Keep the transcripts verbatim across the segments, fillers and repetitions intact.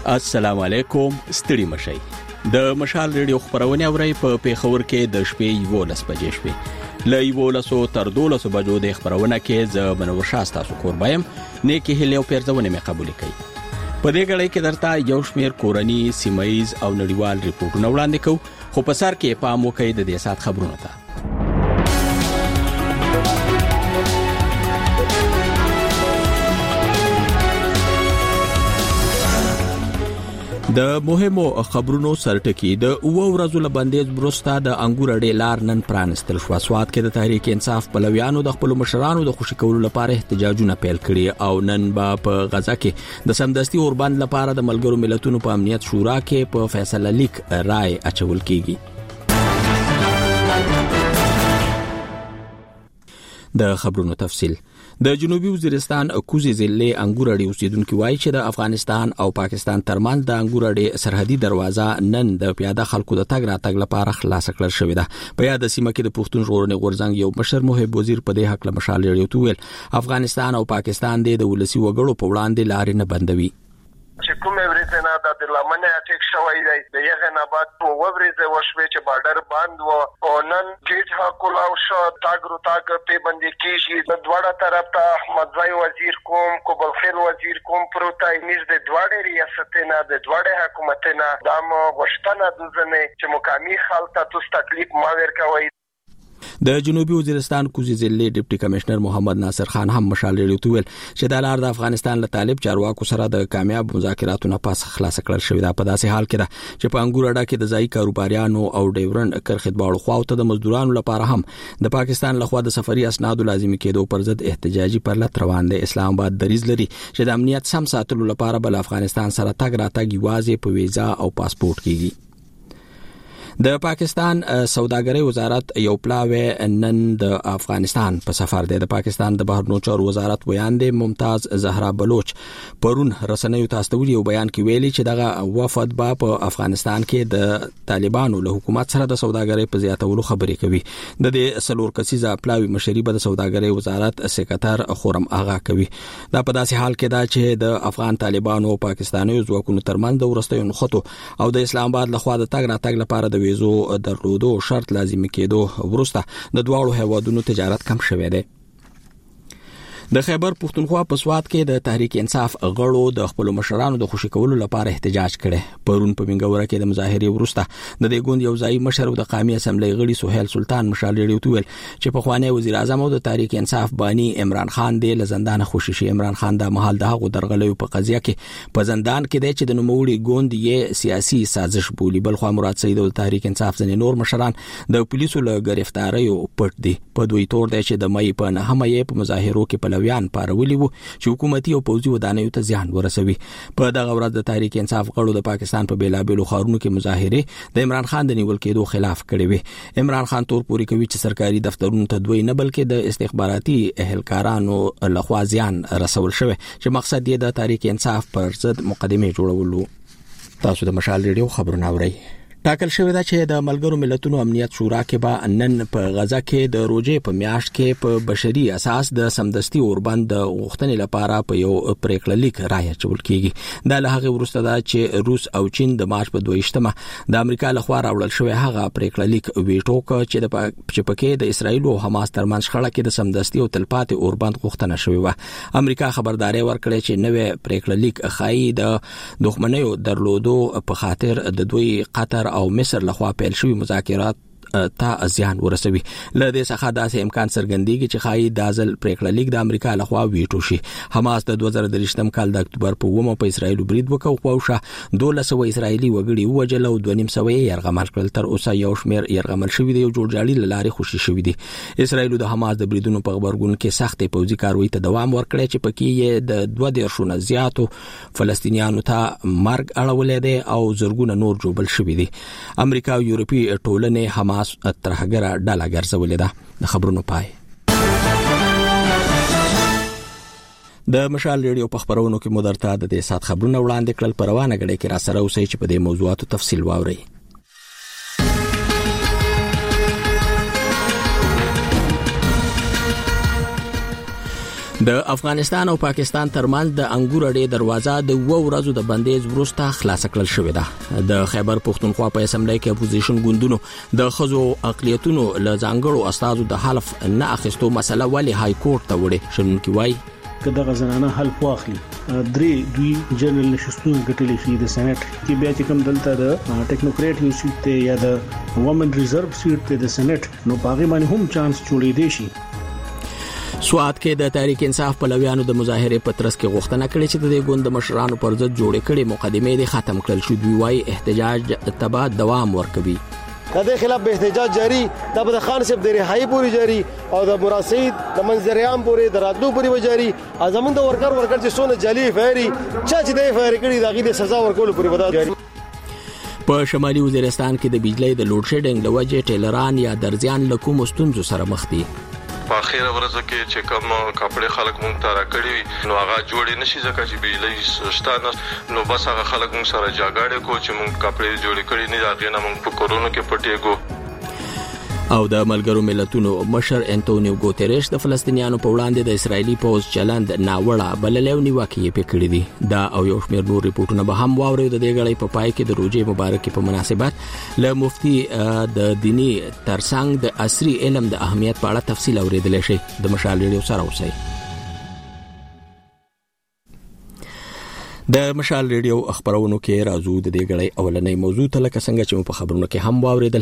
السلام علیکم، ستړي مشئ. د مشال ریډیو خبرونه اوري په پیښور کې د شپې یولس بجې شپې ل یولس تر دولس بجو د خبرونه کې ز بنور شاستا سو قربایم نیکی هلیو پیرځونه مې قبول کړي. په دې غړې کې درته یو شمیر کورنی سیمایز او نړیوال ریپورتونه وړاندې کوو، خو په سر کې پام وکړئ د دې سات خبرونه ته. د مهمو خبرونو سرټکی د اوو ورځو لبندیز بروستا د انګور اډې لار نن پرانستل شو. سواد کې د تحریک انصاف پلویانو د خپل مشرانو د خوشی کولو لپاره احتجاجونه پیل کړي او نن با په غزا کې د سمدستي اوربند لپاره د ملګرو ملتونو په امنیت شورا کې په فیصله لیک رائے اچول کیږي. د خبرونو تفصیل. د جنوبي وزیرستان کوزي ضلع انګور اډې اوسیدونکو وایي چې د افغانستان او پاکستان ترمنځ د انګور اډې سرحدي دروازه نن د پیاده خلکو د تګ راتګ لپاره خلاص کړل شوې ده. په یاد سیمه کې د پښتون ژغورنې غورځنګ یو مشر محب وزیر په دې حق له مشال ریډیو ته ویل افغانستان او پاکستان د ولسی وګړو په وړاندې لارې نه بندوي. چې کومه ورځ نه د لمنه اټیک شوی دی د یغه نه بعد په ورځ وشوي چې بارډر بند و او نن گیټ ها کولاو شو تاګرو تاګ په باندې کیږي د دواړه طرف ته احمد زای وزیر کوم کوبل خیر وزیر کوم پروتای میز د دواړه ریاستونه د دواړه حکومتونه د غشتنه د ځنه چې مقامی خلک ته تکلیف ما ورکوي. د جنوبي وزیرستان کوزي ضلع ډیپټي کمشنر محمد ناصر خان هم مشال ریډیو ته ویل چې د لار د افغانستان له طالب چارواکو سره د کامیاب مذاکراتو نه پاس خلاص کړل شوې ده. په داسې حال کې ده چې په انګور اډه کې د ځای کاروباریانو او ډیورن کرخت باړو خواوته د مزدورانو لپاره هم د پاکستان لخوا د سفري اسنادو لازمي کېدو پر ضد احتجاجي پرلط روان دی. اسلام آباد دریځ لري چې د امنیت سم ساتلو لپاره بل افغانستان سره تګ راتګ یوازې په ویزا او پاسپورت کېږي. د پاکستان سوداګرۍ وزارت یو پلاوی نن د افغانستان په سفر دی. د پاکستان د بهرنیو چارو وزارت ویان دی ممتاز زهرا بلوچ پرون رسنیو ته استولي یو بیان کې ویلي چې دغه وفد با په افغانستان کې د طالبانو له حکومت سره د سوداګرۍ په زیاتولو خبرې کوي. د دې سلور کسیزه پلاوی مشري به د سوداګرۍ وزارت سکرټر خورم آغا کوي. دا په داسې حال کې دا چې د افغان طالبانو او پاکستاني ځواکونو ترمنځ د ورستیو نخټو او د اسلام آباد لخوا د تګ راتګ لپاره د ویزو درلودو شرط لازمي کېدو ورسته د دواړو هیوادونو تجارت کم شوی دی. د خیبر پښتونخوا په سواد کې د تحریک انصاف غړو د خپل مشرانو د خوشی کولو لپاره احتجاج کړي. پرون په منګوره کې د مظاهرې ورسته د دې ګوند یو ځای مشر د قومي اسمبلی غړي سہیل سلطان مشال ریډیو ته ویل چې په خواني وزیر اعظم او د تحریک انصاف بانی عمران خان د لزندان خوشی شي. عمران خان د محل د هغو درغلې په قضیه کې په زندان کې دی چې د نوموړي ګوند یې سیاسي سازش بولی. بل خو مراد سید او تحریک انصاف ځنې نور مشران د پولیسو له گرفتاریو پټ دي. په دوی تور دی چې د مې په نهمه یې په مظاهرو کې پلویان پارولي وو چې حکومتي او پوځي ودانیو ته ځان ورسوي. په دغه ورځ د تحریک انصاف غړو د پاکستان په بیلابیلو ښارونو کې مظاهره د عمران خان د نیول کېدو خلاف کړې وي. عمران خان تور پوری کوي چې سرکاري دفترونو ته دوی نه بلکې د استخباراتي اهلکارانو لخوا ځان رسول شوی چې مقصد یې د تحریک انصاف پر ضد مقدمه جوړولو. تاسو د مشال ریډیو خبرونه اورئ. ټاکل شوی دا چې د ملګرو ملتونو امنیت شورا کې به نن په غزا کې د روزې په میاشت کې په بشري اساس د سمدستي اوربند د غوښتنې لپاره په یو پریکړه لیک رائے اچول کیږي. دا له هغه وروسته دا چې روس او چین د مارچ په دویشتمه د امریکا لخوا راوړل شوی هغه پریکړه لیک ویټو کړ چې د چې پکې د اسرایل او حماس ترمنځ شخړه کې د سمدستي او تلپاتې اوربند غوښتنه شوی و. امریکا خبرداري ورکړه چې نوې پریکړه لیک خایي د دښمنیو درلودو په خاطر د دوی قطر او مصر لخوا پیل شوی مذاکرات ته ځان ورسوي. له دې څخه داسې امکان څرګندېږي چې خایي د ځل پریکړه لیک د امریکا لخوا ویټو شي. حماس د دوه زره دریشتم کال د اکتوبر په اوومه په اسرایل برید وکړ او پوښه دولس سوه اسرایلی وګړي ووژل او دوه نیم سوه یې یرغمل کړل. تر اوسه یو شمېر یرغمل شوي دي او جوړجاړي له لارې خوشي شوي دي. اسرایل د حماس د بریدونو په خبرګون کې سختې پوځي کاروي ته دوام ورکړي چې پکې یې د دوه دیرشو نه زیاتو فلسطینیانو ته مرګ اړولې دي او زرګونه نور جوړبل شوي دي. امریکا او یورپي ټولنې حماس ترهګره ډله ګرځولې ده. د خبرونو پای. د مشال ریډیو په خبرونو کې مو درته د دې سات خبرونه وړاندې کړل. په روانه غړي کې را سره اوسئ چې په دې موضوعاتو تفصیل واورئ. د افغانستان او پاکستان ترمنځ د انګور اډې دروازه د وو ورځو د بندیز وروسته خلاص کړل شوې ده. د خیبر پښتونخوا په اسمبلی کې اپوزیشن ګوندونو د خزو اقلیتونو له ځانګړو استادو د حلف نه اخیستو مسله ولې های کورټ ته وړي. شنونکي وایي کله غزنانه حلف واخلي درې دوی جنرال نشستونه ګټلې شي د سېنات کې بیا چې کوم دلته د ټیکنوکریټ یو سیټ ته یا د وومن ریزرو سیټ ته د سېنات نو پاغي باندې هم چانس جوړې دي شي. سواد کې د تحریک انصاف پلویانو د مظاهره پترس کې غوښتنه کړې چې د ګوند مشرانو پر ضد جوړې کړې مقدمې د ختم کړل شو. دوی وايي احتجاج تبا دوام ورکوي. کله خلاف به احتجاج جاری د بد خان صاحب د رهایی پوری جاری او د مراسید د منظریام پوری د راتلو پوری جاری ازمن د ورکر ورکر چې سونه جالي فایری چا چې د فایر کړي دغه د سزا ورکول پوری ودا جاری. په شمالي وزیرستان کې د بجلی د لوډ شیډینګ د وجې ټیلران یا درځيان له کوم ستونزو سره مخ دي. په اخیره ورځ کې چې کوم کپړې خلک مونږ ته راکړي نو هغه جوړې نشي ځکه چې بجلی شته نو بس هغه خلک مونږ سره جاګاړي کو چې مونږ کپړې جوړې کړي نه راغی نه مونږ په کورونو کې پټې کو. او د ملګرو ملتونو مشر انټونیو ګوتریش د فلسطینیانو په وړاندې د اسرایلی پوز چلند ناوړه بللې نیوکه پکړې دي. دا او یو شمېر نور ریپورتونه به هم واوري. د دې غړې په پای کې د روزې مبارکي په مناسبت له مفتي د دینی ترڅنګ د عصري علم د اهمیت په اړه تفصیل اوریدل شي. د مشال ریډیو سره اوسئ. د مشال ریډیو خبرونو کې راځو د دې غړې اولنۍ موضوع ته لکه څنګه چې په خبرونو کې هم واوریدل.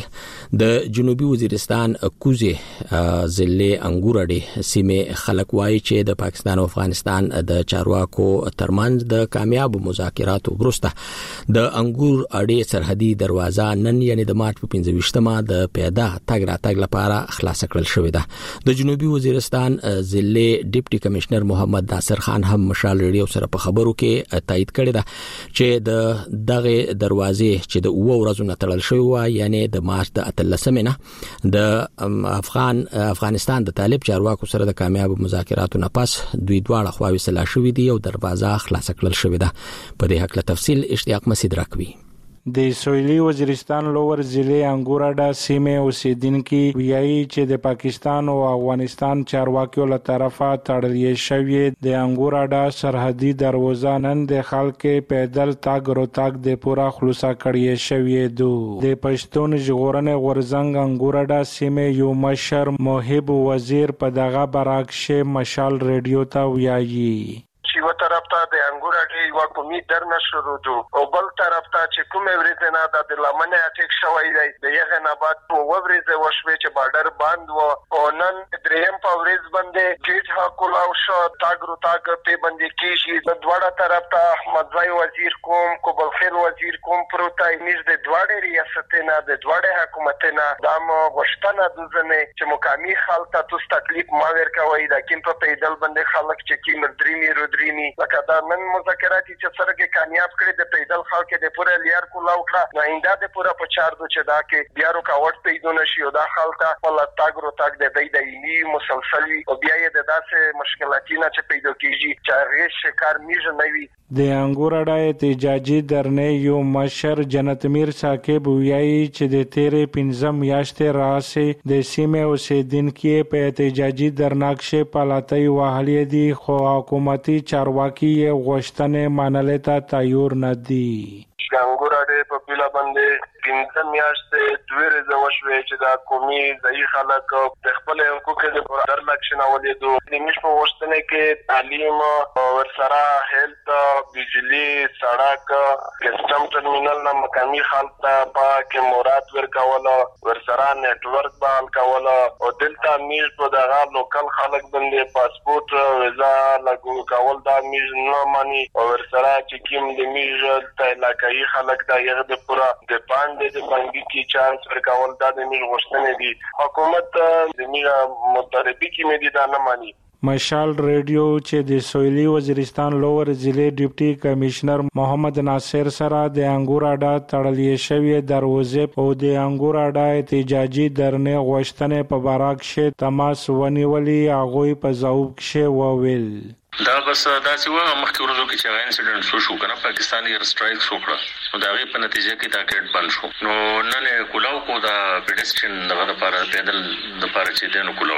د جنوبي وزیرستان کوزه ضلع انګور اډې سیمه خلک وایي چې د پاکستان او افغانستان د چارواکو ترمنځ د کامیاب مذاکراتو وروسته د انګور اډې سرحدي دروازه نن یعنی د مارچ په پنځه ویشتمه د پیاده تګ راتګ لپاره خلاص کړل شوې ده. د جنوبي وزیرستان ضلع ډیپټي کمشنر محمد ناصر خان هم مشال ریډیو سره په خبرو کې تایید کړی دا چې د دغه دروازې چې د اوو ورځو نه تړل شوی و یعنی د مارچ د اتلسمه نه د افغان افغانستان د طالب چارواکو سره د کامیاب مذاکراتو نه پس دوی دواړه خواوې سلا شوې دي او دروازه خلاص کړل شوې ده. په دې حق له تفصیل اشتیاق مسعود راکوي. د سویلي وزیرستان لوور ضلع انګوراډا سیمه اوسیدونکو ویایي چې د پاکستان او افغانستان چارواکیو له طرفه تړل شوی د انګوراډا سرحدي دروازه نن د خلکو پیدل تاګ رو تاګ د پورا خلاصه کړی شوی دو. د پښتون ژغورنې غورزنګ انګوراډا سیمه یو مشر محب وزیر په دغه براکشه مشال ریډیو ته ویایي یو طرف ته د انګور اډې یو قومي درنه شروع دو او بل طرف ته چې کومه ورځ نه د لمنه اټیک شوی دی د یغه نه بعد په ورځ وشوي چې بارډر بند و او نن دریم په ورځ باندې گیټ ها کولاو شو تاګرو تاګ په باندې کیږي د دواړه طرف ته احمد ځای وزیر کوم کوبل خیر وزیر کوم پروتای نيز د دواړه ریاستونه د دواړه حکومتونه د مو غشتنه د ځنه چې مقامی خلک ته تکلیف ما ورکوي د کیم په پیدل باندې خلک چې کیم درینی رو لکه دا نن مذاکرات چې سره کامیاب کړي د پیدل خلک د پوره لیار کولاو کړه نو ایندا د پوره په چار دو چې دا کې بیا رکاوټ پیدا نشي او دا خلک په تاګرو تاګ د دې دایمي مسلسلي او بیا یې د داسې مشکلاتونه چې پیدا کیږي چې هغه شکار میږي نوي. د انګوراډا احتجاجي درنې یو مشر جنت میر ثاقب ویایي چې د تیرې پنځم میاشتې راځي د سیمه اوسیدونکو په احتجاجي درناکشه پالاتای وهلې دي خو حکومتي چارواکي غوښتنې منلې ته تیار نه دي. انګوراډا په بلا باندې پنځه میاشتې دوی ورځې وشوي چې دا قومي ځای خلک د خپل حقوقو د درناکشه نولې دو د مش په وشتنه کې تعلیم ورسره هیلث بجلی سړک کسٹم ټرمینل نه مقامی خلک ته پاک مراد ورکول ورسره نیټ ورک بحال کول او دلته میز په دغه لوکل خلک باندې پاسپورت ویزا لګو کول دا میز نه مانی او ورسره چې کوم د میز ته علاقايي خلک دا یغه د پورا د باندې د باندې کی چانس ورکول دا د میز غوښتنه دي. حکومت د میز متربي کی مې دي دا نه مانی. مشال ریډیو چې د سویلي وزیرستان لوور ضلع ډیپټي کمشنر محمد ناصر سره د انګوراډا تړل شوی دروازې او د انګوراډا احتجاجي درنې غوښتنې په باراکشه تماس ونیولې هغه په ځواب کې وویل دا بس دا چې و مخکې ورځو کې چې انسیډنټ شو شو کنه پاکستان یې سټرایک وکړه نو دا غي په نتیجه کې دا کېټ بند شو نو نن کولاو کو دا پیډسترین دغه لپاره پیدل د لپاره چې دنه کولاو شو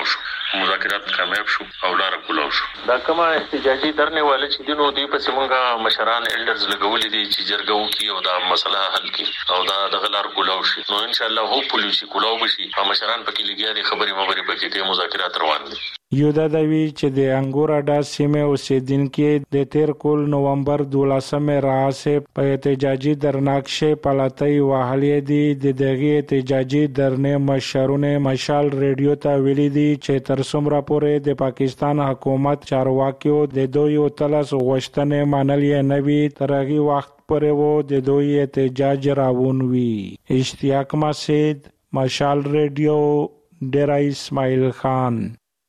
مذاکرات کامیاب شو او لار کولاو شو. دا کومه احتجاجي درنه والے چې دینو دی په سیمونګه مشران ایلډرز لګولې دي چې جرګو کی او دا مسله حل کی او دا د غلار کولاو شي. نو ان شاء الله هو پولیسي کولاو بشي او مشران پکې لګیا دي خبرې مبرې پکې ته مذاکرات روان دي. یو دا دوی چې د انګوراډا سیمه اوسیدونکو د تیر کول نومبر دولسمه راځي په احتجاجي درناکشه پلاتای وهلې دي. د دغه احتجاجي درنه مشرونه مشال ریډیو ته ویلي دي چې تر څومره پورې د پاکستان حکومت چارواکیو د دوی او تلس غوښتنې منلې نه وي تر هغه وخت پورې وو د دوی احتجاج راوون وي. اشتیاق مسعود، مشال ریډیو، ډیرا اسماعیل خان.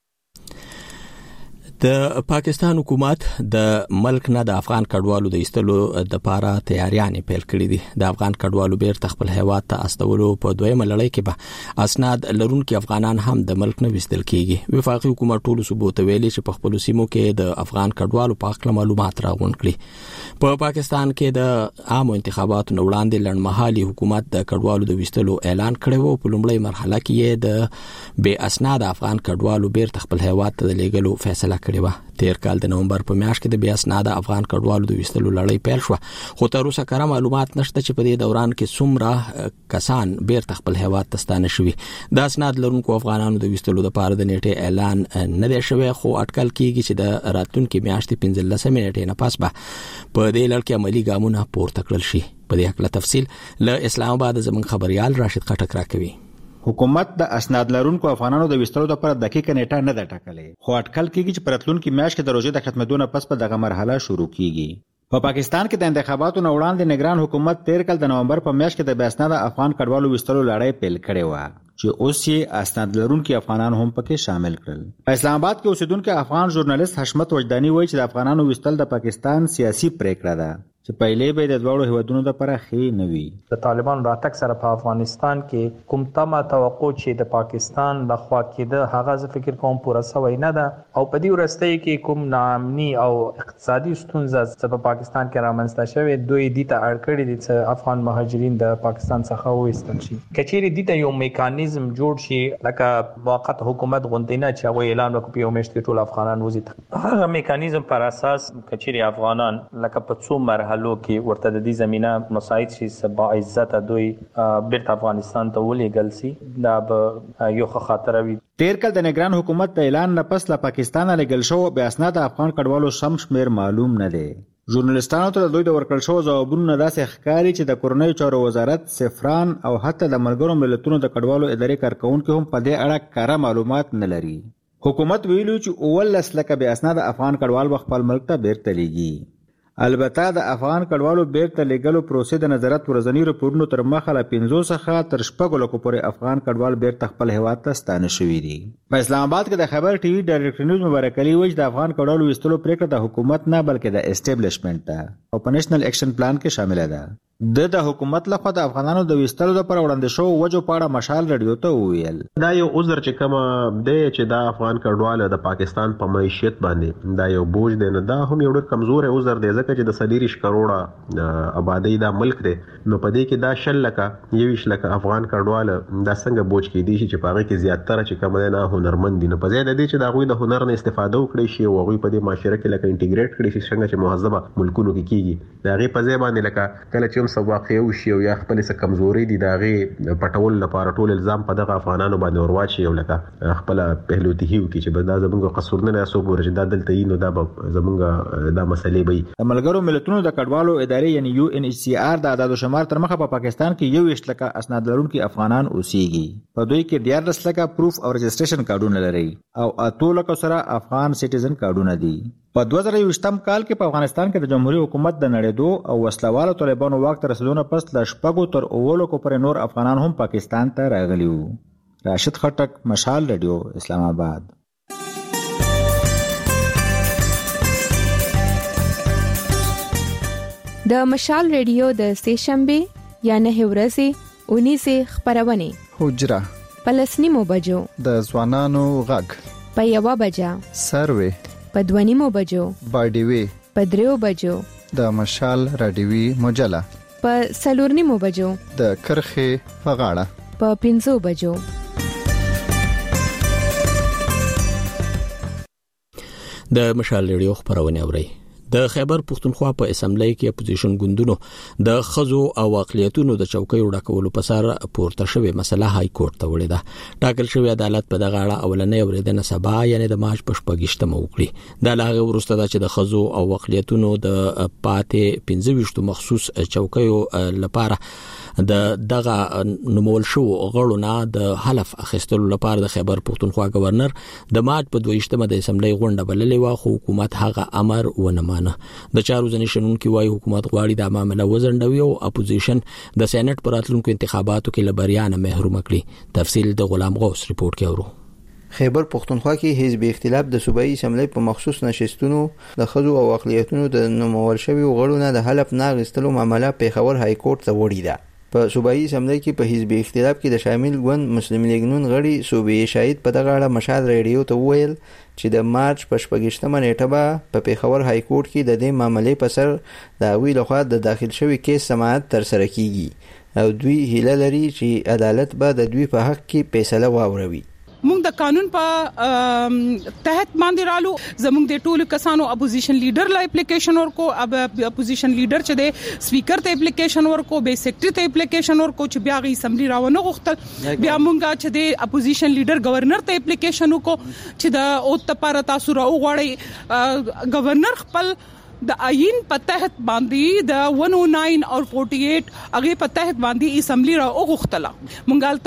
د پاکستان حکومت د ملک نه د افغان کډوالو د ایستلو د لپاره تیاریانې پیل کړې دي. د افغان کډوالو بیرته خپل هیواد ته استولو په دویمه لړۍ کې به اسناد لرونکي افغانان هم د ملک نه وستل کیږي. وفاقي حکومت ټول ثبوت ویلي چې په خپل سیمو کې د افغان کډوالو په اړه معلومات راغونډ کړي. په پاکستان کې د عامو انتخاباتو نه وړاندې لړمحالي حکومت د کډوالو د وستلو اعلان کړی و. په لومړۍ مرحله کې د بې اسناد افغان کډوالو بیرته خپل هیواد ته د لیږلو فیصله کړې و. تیر کال د نومبر په میاشت کې د بې اسناد افغان کډوالو د وستلو لړۍ پیل شو، خو تر اوسه کره معلومات نشته چې په دې دوران کې څومره کسان بیرته خپل هیواد ته ستانه شوي. د اسناد لرونکو افغانانو د وستلو لپاره د نیټې اعلان نه دی شوی، خو اټکل کیږي چې د راتلونکي میاشتې پنځلسمې نیټې نه پس به په دې لړ کې عملي ګامونه پورته کړل شي. په دې اړه تفصیل له اسلام آباد زموږ خبريال راشد خټک راکوي. حکومت د اسناد لرونکو افغانانو د وستلو لپاره دقیقه نیټه نه ده ټاکلې، خو اټکل کیږي چې په راتلونکي میاشت کې د روزې د ختمېدو نه پس په دغه مرحله شروع کیږي. په پاکستان کې د انتخاباتو نه وړاندې نگران حکومت تیر کال د نومبر په میاشت کې د بې اسناد افغان کډوالو وستلو لړۍ پیل کړې و چې اوس یې اسناد لرونکي افغانان هم پکې شامل کړل. په اسلام آباد کې اوسیدونکو افغان ژورنالیست حشمت وجداني وایي چې د افغانانو وستل د پاکستان سیاسي پریکړه ده چې پهلې به د دوړو هیوادونو لپاره خې نه وي. د طالبان راتګ سره په افغانستان کې کوم تمه توقع چې د پاکستان د خوا کې د هغه ز فکر کوم پوره سوی نه ده او په دې ورسته کې کوم ناامني او اقتصادي ستونزې چې په پاکستان کې رامنځته شوې دوی دي ته اړ کړی دي چې افغان مهاجرین د پاکستان څخه وایستل شي. کچېری دي ته یو میکانیزم جوړ شي لکه موقت حکومت غونډه چې هغه اعلان وکړي او مشت ټول افغانان وزي هغه میکانیزم پر اساس کچېری افغانان لکه په څو مرحله لو کې ورته د دې زمينه مساعد شي سبا عزت دوی بیرته افغانستان ته ولېږل سي. دا به یو خطر وي. تیر کال د نگران حکومت د اعلان نه پس له پاکستان لګل شو بې اسناد افغان کډوالو سم شمیر معلوم نه دی. ژورنالیستانو ته دوی د ورکړل شو ځوابونو نه داسې ښکاري چې د کورنۍ چارو وزارت، سفران او حتی د ملګرو ملتونو د کډوالو ادارې کارکونکو هم په دې اړه کاره معلومات نه لري. حکومت ویلو چې اول لکه بې اسناد افغان کډوال خپل ملک ته بیرته لیږي. البته د افغان کډوالو بیرته لیږلو پروسې د نظارت ورځنی راپورونو تر مخه له پنځو څخه تر شپږو لکو پورې افغان کډوال بیرته خپل هیواد ته ستانه شوي دي. په اسلام آباد کې د خبر ټي وي ډایرکټر نیوز مبارک علي وایي د افغان کډوالو وستلو پریکړه د حکومت نه بلکې د اسټابلیشمنت ده او په نېشنل اکشن پلان کې شامل ده. د د حکومت لخوا د افغانانو د وستلو لپاره وړاندې شو وجو پاړه مشال رادیو ته ویل دا یو عذر چې کوم دی چې دا افغان کډوال د پاکستان په معیشت باندې دا یو بوج دی نه، دا هم یو ډېر کمزور عذر دی ځکه چې د سلیریش کروڑه آبادی دا ملک دی نو په دې کې دا شل لکه یویش لکه افغان کډوال دا څنګه بوج کې دي چې په هغه کې زیاتره چې کوم دی نه هنرمند دي. نو په ځای د دې چې دا غوي د هنر نه استفاده وکړي شي او غوي په دې معاشره کې لکه انټیګریټ کړي شي څنګه چې مهذبه ملکونو کې کیږي دا غي په ځای باندې لکه کله چې هم سب واقع وشي او یا خپل څه کمزوري دي دا غي پټول لپاره ټول الزام په دغه افغانانو باندې ورواچي او لکه خپل پهلوتي هیو کې چې بل دا زموږ قصور نه راسو ورج دا دلته یې نو دا زموږ دا مسلې به د ملګرو ملتونو د کډوالو ادارې یعنی یو ان ایچ سی آر د اعداد و شمار تر مخه په پاکستان کې یو ویشت لکه اسناد لرونکي افغانان اوسېږي. په دوی کې دیارلس لکه پروف او رجسټریشن کارډونه لري او اتو لکه سره افغان سټیزن کارډونه دي. په دوه زره یوویشتم کال کې په افغانستان کې د جمهوریت حکومت د نړېدو او وسلوالو طالبانو واک ته رسیدو نه پس له شپږو تر اوو لکو پورې نور افغانان هم پاکستان ته راغلي وو. راشد خټک، مشال رادیو، اسلام آباد. د مشال رادیو د سهشنبه یا نه ورځې اونیزه خبرونه حجره پلسنیمو بجو د ځوانانو غږ په یوه بجه سروي په دوانیمو بجو باډیوي په دریو بجو د مشال رادیوي مجله په سلورنیمو بجو د کرخه په غاړه په پنځو بجو. د مشال ریډیو خبرونه اوري. د خیبر پختونخوا په اسمبلی کې اپوزیشن ګوندونو د خزو او اقلیتونو د چوکۍ وډکولو په سر پورته شوې مسله های کورټ ته وړې ده. ټاکل شوی عدالت په دغه اړه اولنۍ اوریدنه سبا یعنی د مارچ په شپږشتمه وکړي. دا لاغه ورسته ده چې د خزو او اقلیتونو د پاتې پنځه ویشت مخصوص چوکیو لپاره د دغه نومول شو غړو نه د حلف اخیستلو لپاره د خیبر پختونخوا گورنر د مارچ په دویشتمه د اسمبلی غونډه بللې و، خو حکومت هغه امر ونه مانه. د چارو ځنې شنونکو وايي حکومت غواړي د معاملې وزندوي او اپوزیشن د سېنات پر راتلونکو انتخاباتو کې لبریان محروم کړي. تفصیل د غلام غوث ریپورت کې اورو. خیبر پختونخوا کې حزب اختلاف د صوبایي اسمبلی په مخصوص نشستونو د خزو او اقلیتونو د نومول شوی غړو نه د حلف نه غستلو معاملې په خبر های کورټ ته وړي ده. په صوبایي اسمبلی کې په حزب اختلاف کې د شامل ګوند مسلم لیگ نون غړي صوبې شاهد په دغه اړه مشال ریډیو ته وویل چې د مارچ په شپږشتمه نیټه به په پیښور های کورټ کې د دې معاملې په سر د هغوی لخوا د داخل شوي کیس سماعت ترسره کیږي او دوی هیله لري چې عدالت به د دوی په حق کې فیصله واوروي. موږ د قانون په تحت باندې رالو. زموږ د ټولو کسانو اپوزیشن لیډر لا اپلیکیشن ورکو، اب اپوزیشن لیډر چې د سپیکر ته اپلیکیشن ورکو، به سیکریټری ته اپلیکیشن ورکو چې بیا غي اسمبلی راونه غوښتل. بیا موږ چې د اپوزیشن لیډر گورنر ته اپلیکیشن وکړو چې د او تپاره تاسو را وغواړي. گورنر خپل د آئین په تحت باندې د ایک سو نو او اړتالیس هغه په تحت باندې اسمبلی را وغوښتله. مونږ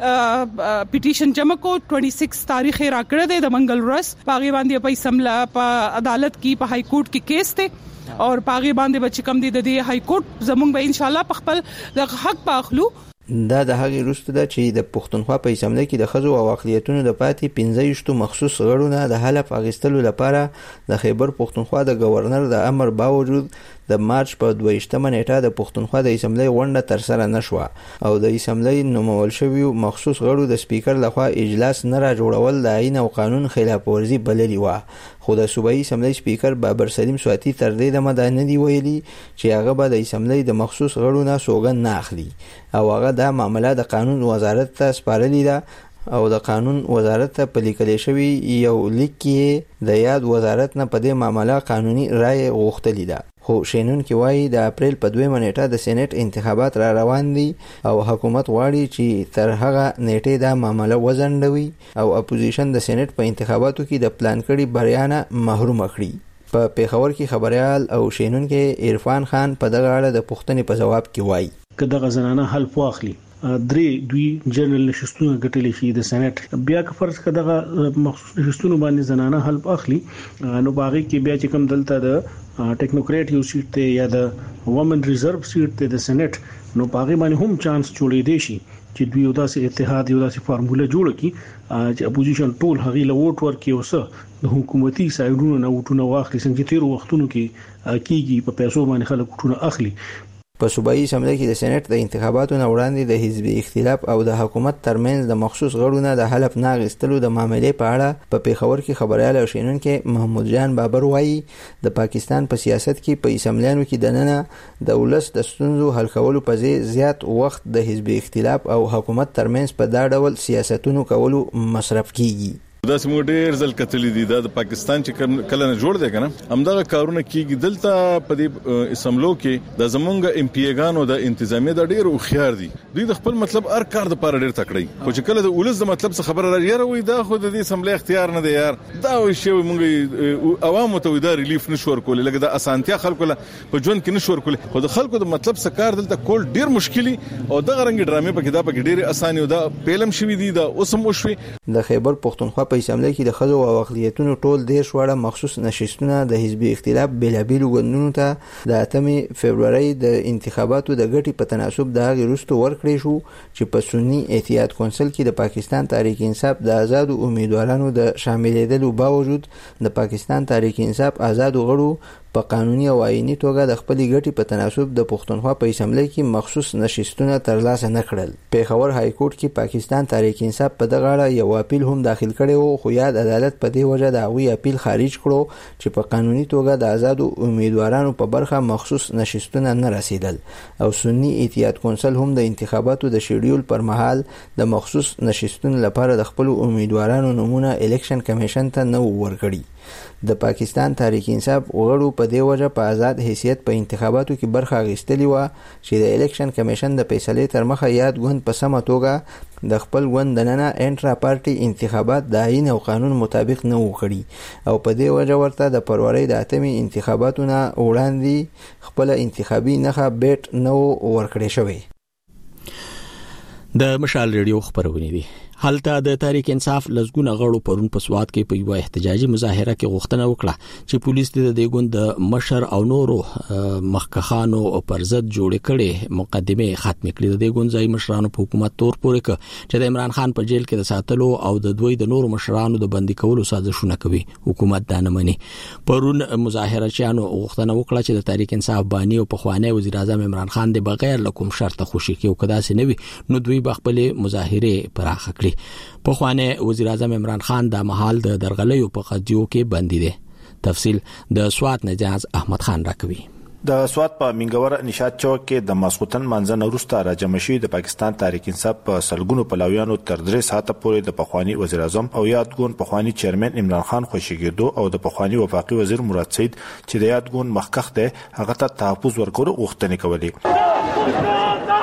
ته پټیشن جمع کو छब्बीस تاریخ را کړه د منګل ورځ پاغي باندې په اسمبلی په عدالت کې په های کورټ کې کیس ته او پاغي باندې بچ کم دي د های کورټ زمونږ به ان شاء الله په خپل د حق په اخلو. دا د هغې وروسته ده چې د پښتونخوا په اسمبلی کې د ښځو او اقلیتونو د پاتې پنځه ویشتو مخصوص غړو نه د حلف اخیستلو لپاره د خیبر پښتونخوا د گورنر د امر باوجود د مارچ په دویشتمه نیټه د پښتونخوا د اسمبلی غونډه ترسره نشوه او د اسمبلی نومول شویو مخصوص غړو د سپیکر لخوا اجلاس نه را جوړول د آئین او قانون خلاف ورزي بللې وه. خو د صوبایي اسمبلی سپیکر بابر سلیم سواتی تر دې دمه دا نه دی ویلي چې هغه به د اسمبلی د مخصوص غړو نه سوګند نه اخلي او هغه دا معامله د قانون وزارت ته سپارلې ده او د قانون وزارت ته په لیکل شوی یو لیک کې د یاد وزارت نه په دې معامله قانوني رائے غوښتلې ده. خو شینون کې وایي د اپریل په دویمه نیټه د سېنات انتخابات را روان دي او حکومت غواړي چې تر هغه نیټې دا معامله وزندوي او اپوزیشن د سېنات په انتخاباتو کې د پلان کړي بریا نه محروم کړي. په پیښور کې خبريال او شینون کې عرفان خان په دغه اړه د پوښتنې په جواب کې وایي که دغه زنانه حل واخلي درې دوی جنرال نشستونه ګټلې شي د سېنات بیا که فرض کړه دغه مخصوص نشستونه باندې زنانه حل اخلي نو باغی کې بیا چې کوم دلته د ټیکنوکریټ یو سیټ ته یا د وومن ریزرو سیټ ته د سېنات نو باغی باندې هم چانس جوړې دی شي چې دوی یو داسې اتحاد یو داسې فارموله جوړ کړي چې اپوزیشن ټول هغه له ووټ ورکړي او څه د حکومتي سایډونو نه وټونه واخلي څنګه تیر وختونو کې کیږي په پیسو باندې خلک وټونه اخلي. په صوبایي اسمبلی کې د سېنات د انتخاباتو نه وړاندې د حزب اختلاف او د حکومت ترمنځ د مخصوص غړو نه د حلف نه اخیستلو د معاملې په اړه په پیښور کې خبريال او شینونکو محمود جان بابر وایي د پاکستان په سیاست کې په اسمبلیانو کې دننه د ولس د ستونزو حل کولو په ځای زیات وخت د حزب اختلاف او حکومت ترمنځ په دا ډول سیاستونو کولو مصرف کیږي. دا سمو ډیر ځل کتلې دي د پاکستان چې کله نه جوړ دی کنه همدغه کارونه کیږي دلته په دې اسمبلو کې د زمونږ ام پی ایګانو د انتظامیه د ډیر خوخيار دي دوی د خپل مطلب هر کار د پاره ډیر تکړه خو چې کله د ولس د مطلب څخه خبره راځي وي دا خو د دې اسمبلی اختیار نه دی یار دا وي شی مونږ عوامو ته دا ریلیف نشور کول لکه د اسانتیا خلکو له په ژوند کې نشور کول خو د خلکو د مطلب څخه کار دلته کول ډیر مشکلي او دغه رنګ ډرامې په کې دا په ډیر اساني او دا پیلم شوی دي دا اوسم وشوي. د خیبر پښتونخوا په اسمبلی کې د خزو او اقلیتونو ټول ډیر شوړه مخصوص نشستونه د حزب اختلاف بلابیلو ګوندونو ته د اتمې فبرवरी د انتخاباتو د غټي په تناسب د هغه وروسته ورکړې شو چې په سنی احتیاط کونسل کې د پاکستان تحریک انصاف د آزاد امیدوارانو د شاملېدلو باوجود د پاکستان تحریک انصاف آزاد غړو په قانوني او آئینی توګه د خپل غټي په تناسب د پښتونخوا په اسمبلی کې مخصوص نشستونه ترلاسه نه کړل. پیښور های کورټ کې پاکستان تحریک انصاف په دغه اړه یو اپیل هم داخل کړی وو خو یاد عدالت په دې وجه د هغوی اپیل خارج کړو چې په قانوني توګه د آزاد امیدوارانو په برخه مخصوص نشستونه نه رسیدل او سنی احتیاط کونسل هم د انتخاباتو د شیډیول پر مهال د مخصوص نشستونو لپاره د خپل امیدوارانو نمونه الیکشن کمیشن ته نه ورکړي. د پاکستان تحریک انصاف غړو په دې وجه په آزاد حیثیت په انتخاباتو کې برخه اخیستلې و چې د الیکشن کمیشن د فیصلې تر مخه یاد غوند په سمه توګه د خپل غوند دننه انټرا پارټي انتخابات د آئین او قانون مطابق نه وکړي او په دې وجه ورته د فروری د اتمې انتخاباتو نه وړاندې خپل انتخابي نخښه بیټ نه ورکړې شوې. د مشال ریډیو خبرونه دي. حالته د تحریک انصاف لزګونه غړو پرون په سواد کې په یو احتجاجي مظاهره کې غوښتنه وکړه چې پولیس د دې ګوند د مشر او نورو مخکخانو پر ضد جوړ کړي مقدمه ختم کړي. د دې ګوند ځای مشرانو په حکومت تور پورې ک چې د عمران خان په جیل کې د ساتلو او د دوی د نورو مشرانو د بندي کولو سازشونه کوي. حکومت دا نه مني. پرون مظاهره چانو غوښتنه وکړه چې د تحریک انصاف بانی او په خوانه وزیر اعظم عمران خان د بغیر لکم شرط خوشي کې او کدا سي نوي نو دوی بخپل مظاهره پراخه کړي. په خوانه وزیر اعظم عمران خان د محل د درغلیو په قضیو کې بندي دي. تفصیل د سوات نجاز احمد خان راکوي. د سوات په منګور نشاط چوک کې د ماسخوتن منځنه وروسته راجمشي د پاکستان تحریک انصاف په سلګونو پلاویانو تر درې ساعته پورې د پخوانی وزیر اعظم او یادګون پخوانی چیرمن عمران خان خوشیګیدو او د پخوانی وفاقي وزیر مراد سید چې د یادګون مخکخ ده هغه ته تحفظ ورکول غوښتنې کولې.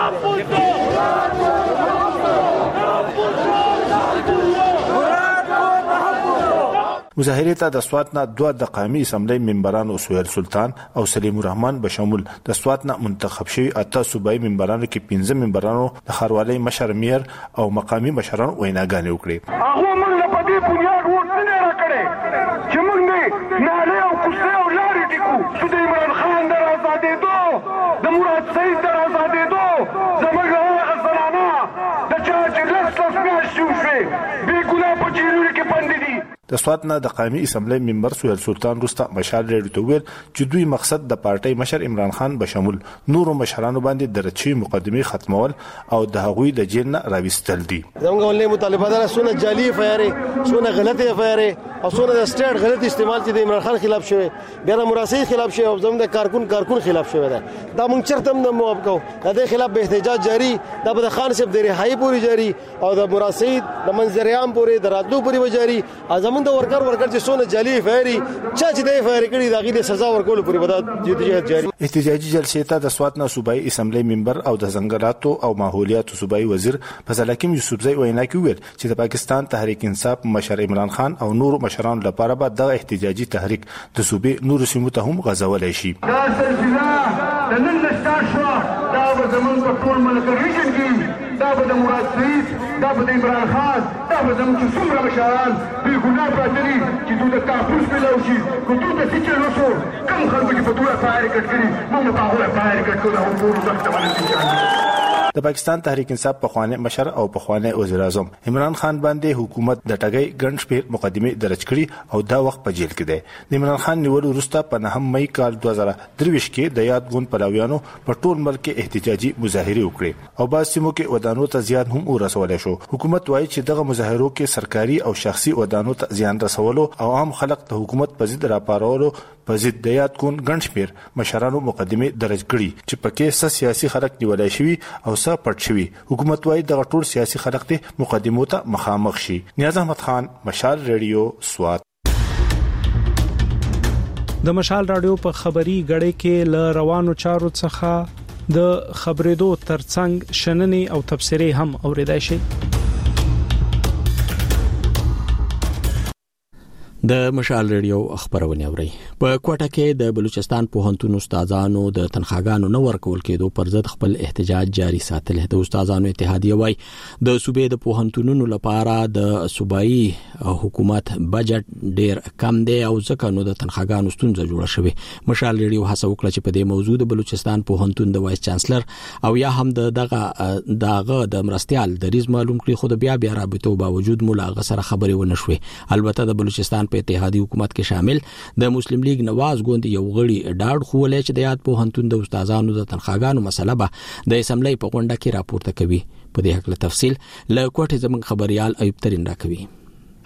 مظاهره ته د سوات نه دوه د قومي اسمبلی ممبرانو سهیل سلطان او سلیم الرحمن بشمول د سوات نه منتخب شوی اته صوبایي ممبرانو کې پنځه ممبرانو د خاروالۍ مشر میر او مقامی مشران ویناګانې وکړي. هغه موږ په دې بنیاد ورته راکړي چې موږ نه ناله او کوڅه او لارې ټیکو چې د عمران خان در آزادېدو د مراد سید در آزادېدو زموږ هغه زنانه د چا چې لس لس میاشتې وشوې بې ګناه په جیلونو کې بندي دي. د سوات نه د قومي اسمبلی ممبر سهیل سلطان روسته مشال ریډیو ته ویل چې دوی مقصد د پارټۍ مشر عمران خان بشمول نورو مشرانو باندې درچی مقدمه ختمول او د هغوی د جیل نه راوستل دي. زموږ ولې مطالبه ده سونه جعلي فایره سونه غلطه فایره او سونه د سټیټ غلط استعمال چې د عمران خان خلاف شوی بیا د مراد سید خلاف شوی او زموږ د کارکون کارکون خلاف شوی ده. دا موږ چرته هم موافق کوو. د دې خلاف به احتجاج جاری د بد خان صاحب د رهایی پوری جاری او د مراد سید د منظریام پوری د راتلو پوری جاری ازمن د ورکر ورکر سونه جعلي فایري چا چې د فایر کړي دغه د سزا ورکول پورې ودا جديت جاری. احتجاجي جلسې ته د سوات نه صوبایي اسمبلی ممبر او د زنګلاتو او ماحولیاتو صوبایي وزیر فضل حکیم یوسفزئی وینا کوي چې د پاکستان تحریک انصاف مشر عمران خان او نور مشرانو لپاره به د احتجاجي تحریک د صوبې نور سیمو ته هم غځولای شي. دا سلسله د نن نشته شو دا به زمون په ټول ملک ریجن کې دا به د مراد سید دا به د عمران خان دا به زمون چې څومره مشران بې ګناه پراته دي چې دوی د تحفظ ملاو شي که دوی د سچل وشو کم خلکو چې په دوی فایر کټ کړي موږ په هغوی فایر کټ کړو او ټول وخت باندې انشاءالله. د پاکستان تحریک انصاف په خوانه مشر او په خوانه وزیر اعظم عمران خان باندې حکومت د ټګۍ ګڼ شمېر مقدمه درج کړي او دا وخت په جیل کې دی. د عمران خان نیول وروسته په نهم مئی کال دوه زره درویشت کې د یادګون پلاویانو په ټول ملک کې احتجاجي مظاهره وکړي او بعض سیمو کې ودانو ته زیان هم ورسولای شو. حکومت وایي چې دغه مظاهرو کې سرکاري او شخصي ودانو ته زیان رسولو او عام خلک د حکومت په ضد راپارولو په ضد د یادګون ګڼ شمېر مشرانو مقدمه درج کړي چې پکې څه سیاسي خلک نیولای شوي او څه پټ شوي. حکومت وايي دغه ټول سیاسي خلک ته مقدمو ته مخامخ شي. نیاز احمد خان مشال ریډیو سوات. د مشال رادیو په خبري غړې کې ل روانو چارو څخه د خبرېدو ترڅنګ شننې او تبصرې هم اوریدای شي. د مشال ریډیو خبرونه اوري. په کوټه کې د بلوچستان پوهنتون استادانو د تنخواګانو نو ورکول کېدو پر ضد خپل احتجاج جاری ساتل. د استادانو اتحادیه وای د صوبې د پوهنتونونو لپاره د صوبایي حکومت بجټ ډیر کم دی او ځکه نو د تنخواګانو ستونزه جوړه شوې. مشال ریډیو هڅه وکړه چې په دې موضوع د بلوچستان پوهنتون د وایس چانسلر او یا هم د دغه دغه د مرستيال د ریز معلوم کړي خو بیا بیا رابطو باوجود ملاغه سره خبرې ونه شوې. البته د بلوچستان په اتحادی حکومت کې شامل د مسلم لیگ نواز ګوند یو غړي ډاډ خوولې چې د یاد پوهنتون د استادانو د تنخواګانو مسله به د اسمبلی په غونډه کې راپورته کوي. په دې حق له تفصیل له کوټه زمون خبريال ایوب ترين راکوي.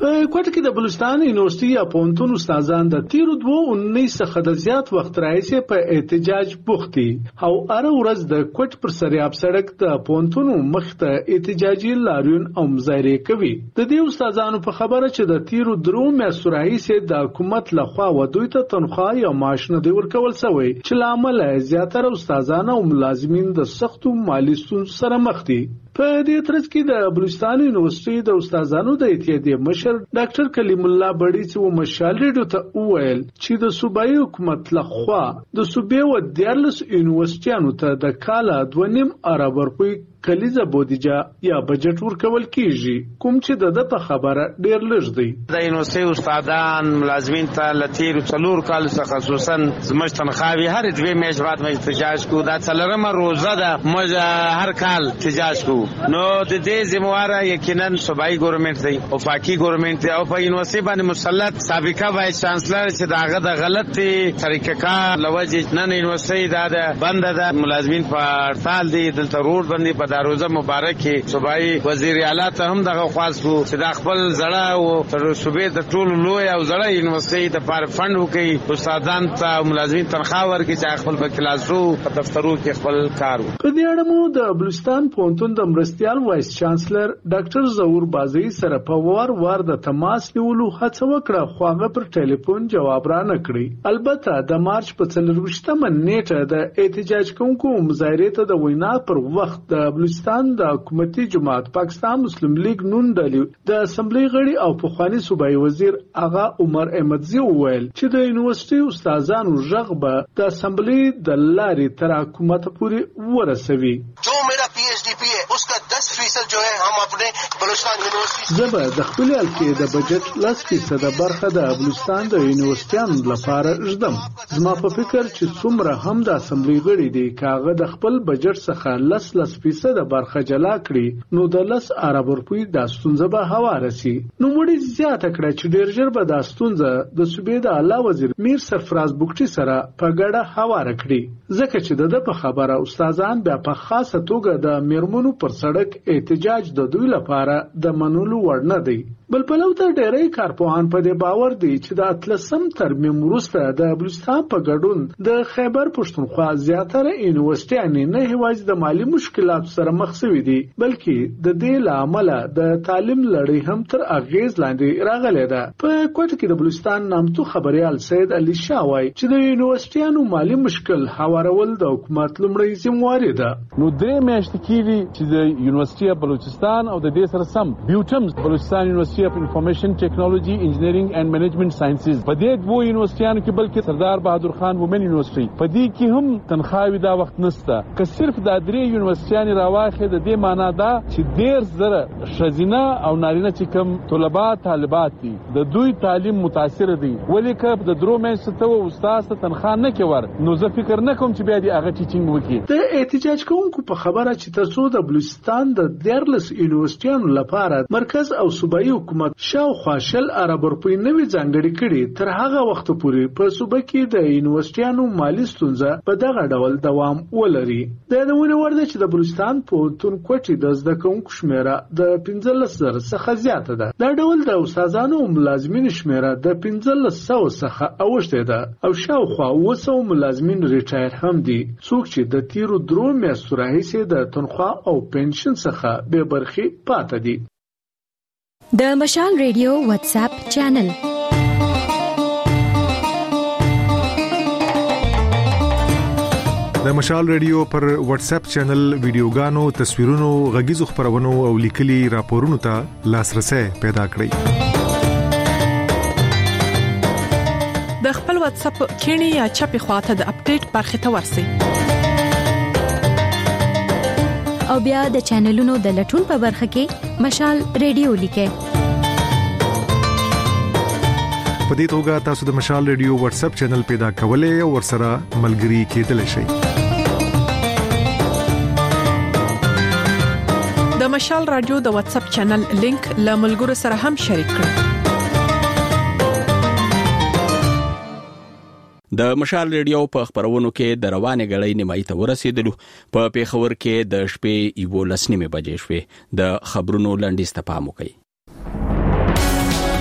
کوټه کې د بلوچستان یونیورسيټي یا پونتون استادان د تیرو دوه اونیس څخه د زیات وخت راځي په احتجاج بوختي او اره ورځ د کوټ پر سریاب سړک د پونتون مخته احتجاجي لاریون او مظاهره کوي. د دې استادانو په خبره چې د تیرو درو میاشتو راځي د حکومت لخوا ودوی ته تنخواه یا معاش نه دی ورکول شوی چې لامل زیاتره استادان او ملازمین د سختو مالی ستونزو سره مخ دي. په دې ترڅ کې د بلوچستان یونیورسيټي د استادانو د اتحادیې مشر ډاکټر کلیم الله بډی چې مشال ریډیو ته وویل چې د صوبایي حکومت لخوا د صوبې و دیارلس یونیورسيټیانو ته د کاله دوه نیم ارب روپۍ کلیزه بودیجه یا بجټ ورکول کیږي کوم چې د په خبره ډیر لږ دی. د یونیورسيټي استادان ملازمین ته لتیر څلور کال څخه خصوصا زموږ تنخواهي هر دوه میاشتې بعد مې احتجاج کو دا څلورمه روزه ده موږ هر کال احتجاج کو نو د دې ذمہوار یقینا صوبایي ګورنمنت دی او پاکي ګورنمنت دی او په یونیورسيټي باندې مسلط سابقه وایس چانسلر چې داغه د غلطي طریقې کار لوجه نن یونیورسيټي دا د بند ده ملازمین په هړتال دي دلته روډ باندې په داروزه مبارکي صوبایي وزیر اعلی ته هم دغه خواست کو چې د خپل زړه او تر صوبې د ټول لوی او زړه یونیورسيټي د پاره فند وکي استادان ته ملازمین تنخواه ورکړي چې خپل په کلاسو په دفترو کې خپل کار وکړي. په دې اړه مو د بلوچستان پونتون د مرستيال وایس چانسلر ډاکټر زور بازي سره په وار وار د تماس نیولو هڅه وکړه خو هغه پر ټلیفون جواب را نه کړی. البته د مارچ په څلرويشتمه نیټه د احتجاج کوونکو مظاهره ته د وینا پر وخت د بلوچستان د حکومتي جماعت پاکستان مسلم لیگ نون ډلې د اسمبلی غړي او پخوانی صوبایي وزیر آغا عمر احمدزي وویل چې د یونیورسيټي استادانو ژغبه د اسمبلی د لارې تر حکومت پورې ورسوي. جو میرا پی ایچ डी پی ہے اس کا دس فیصد جو ہے ہم اپنے بلوچستان یونیورسيټي زبر د خپل الکې د بجټ لس فیصد برخه د بلوچستان د یونیورسيټیانو لپاره ژدم. زما په فکر چې څومره هم د اسمبلی غړي دي کاغه د خپل بجټ څخه لس لس فیصد د برخه جلا کړي نو د لس ارب روپۍ د ستونزه به هواره سي. نو مړي زیاته کړه چې ډیر ژر به د ستونزه د صوبې د اعلی وزیر میر سرفراز بوکټي سره په ګډه هواره کړي ځکه چې د په خبره استادان بیا په خاصه توګه د میرمنو پر سړک احتجاج د دوی لپاره د منلو وړ نه دی. بل په لور ته ډېری کارپوهان په دې باور دي چې د اتلسم ترمیم وروسته د بلوچستان په ګډون د خیبر پښتونخوا زیاتره یونیورسيټیانې نه هیواد د مالی مشکلاتو سره مخ شوي دي بلکې د دې لامل د تعلیم لړۍ هم تر اغیز لاندې راغلې ده. په کوټه کې د بلوچستان نامتو خبريال سید علي شاه وايي چې د یونیورسيټیانو مالی مشکل هوارول د حکومت لومړی ذمہواری ده. نو درې میاشتې کېږي چې د یونیورسيټي بلوچستان او د دې سره سم بیوټمز بلوچستان یونیورسيټي اف انفارمیشن ټیکنالوژي انجینرینګ اینڈ منیجمنت ساينسز په دې دوه یونیورسيټیانو کې بلکې سردار بهادر خان وومن یونیورسيټي په دې کې هم تنخواوي دا وخت نشته که صرف د درې یونیورسيټیانو راواخې د دې معنا دا چې ډېر زره شزینه او نارینه چې کوم طلبات طالبات دي د دوی تعلیم متاثر دي ولې که د درو میاشتو ته استاد ته تنخواه نه کوي نو زه فکر نه کوم چې بیا دې هغه ټیچینګ وکړي. د احتجاج کوونکو په خبره چې ترڅو د بلوچستان د دیارلس یونیورسيټیانو لپاره مرکز او صوبایي حکومت شاوخوا شل ارب روپۍ نوي ځانګړي کړي تر هغه وخت پورې په صوبه کې د یونیورسيټیانو مالی ستونزه په دغه ډول دوام ولري. د نمونه ورده چې د بلوچستان په تون کوټي د زده کوونکو شمیره د پنځلس زره څخه زیاته ده. دا ډول د استادانو او ملازمینو شمیره د پنځلس سوه څخه اوښته ده او شاوخوا اوه سوه ملازمین ریټایر هم دي څوک چې د تیرو درو میاشتو راهیسې د تنخواه او پنشن څخه بې برخې پاتې دي. د مشال ریډیو واتس اپ چینل د مشال ریډیو پر واتس اپ چینل ویډیوګانو تصویرونو غږیزو خبرونو او لیکلي راپورونو ته لاسرسي پیدا کړئ. د خپل واتس اپ کینی یا چپی خواته د اپډیټ برخه ته ورسئ او بیا د چینلونو د لټون په برخه کې مشال ریډیو لیکئ. په دې توګه تاسو د مشال ریډیو واتس اپ چینل پیدا کولای او ورسره ملګري کېدلی شئ. د مشال رادیو د واتس اپ چینل لینک له ملګرو سره هم شریک کړئ. د مشال ریډیو په خبرونو کې د روانې غړې نیمایي ته ورسېدلو. په پیښور کې د شپې یو لس نیمه بجې شوې. د خبرونو لنډیز ته پام وکړئ.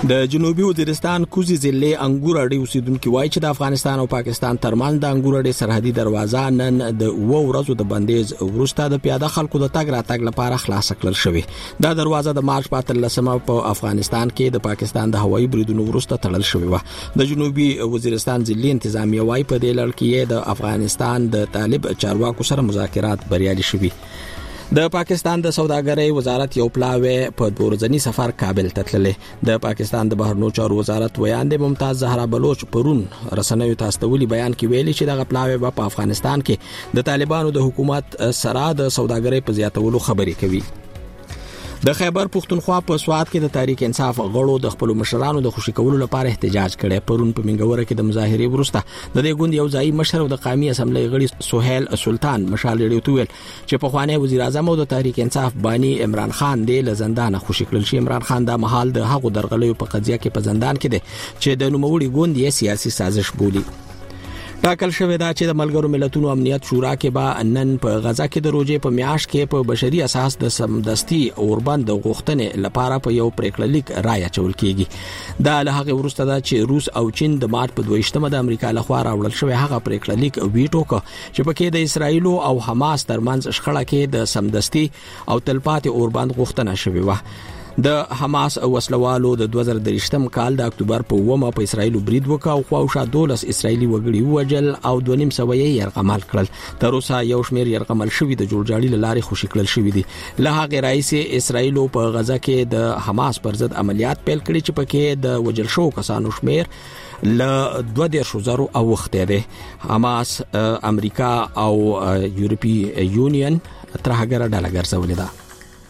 د جنوبي وزیرستان کوزي ضلع انګور اډې اوسیدونکو وایي چې د افغانستان او پاکستان ترمنځ د انګور اډې سرحدي دروازه نن د وو ورځو د بندیز وروسته د پیاده خلکو د تګ راتګ لپاره خلاص کړل شوې. دا دروازه د مارچ په اتلسمه په افغانستان کې د پاکستان د هوایي بریدونو وروسته تړل شوې و. د جنوبي وزیرستان ضلع انتظامیه وایي په دې لړ کې د افغانستان د طالب چارواکو سره مذاکرات بریالي شوي. د پاکستان د سوداګرۍ وزارت یو پلاوی په دورځنی سفر کابل ته تللی. د پاکستان د بهرنیو چارو وزارت ویاند ممتاز زهرا بلوچ پرون رسنیو ته استولي بیان کې ویلي چې دغه پلاوی په افغانستان کې د طالبانو د حکومت سره د سوداګرۍ په زیاتولو خبرې کوي. د خیبر پختونخوا په سواد کې د تحریک انصاف غړو د خپل مشرانو د خوشی کولو لپاره احتجاج کړي. پرون په منګوره کې د مظاهرې وروسته د دې ګوند یو ځای مشر او د قومي اسمبلی غړي سہیل سلطان مشال لري تویل چې په خوانې وزیر اعظم او د تحریک انصاف بانی عمران خان د لزندان خوشی کړل شي. عمران خان د محل د هغو درغلیو په قضیه کې په زندان کې دی چې د نوموړي ګوند یې سیاسي سازش بولي. ټاکل شوې ده چې د ملګرو ملتونو امنیت شورا کې به نن په غزا کې د روزې په میاشت کې په بشري اساس د سمدستي اوربند غوښتنې لپاره په یو پریکړه لیک رائے چول کیږي. دا له هغه وروسته ده چې روس او چین د مارچ په دویشتمه د امریکا لخوا راوړل شوی هغه پریکړه لیک ویټو ک چې پکې د اسرایل او حماس ترمنځ شخړه کې د سمدستي او تلپاتې اوربند غوښتنه شوې و. د حماس او وسلوالو د دوه زره درې کال د اکتوبر په اومه په اسرایل برید وکاو او خواوشا دولس اسرایلی وګړي وجل او دوه نیم سوه یې يرغمل کړل. تر اوسه یو شمیر يرغمل شوی د جوړجاړي لارې خوشی کړل شوی دي. له هغه رئیس اسرایل په غزا کې د حماس پر ضد عملیات پیل کړي چې پکې د وجل شو کسانو شمیر ل دوه دیرش زره او وخته ده. حماس امریکا او یورپی یونین تر هغه ډله ګرځولې ده.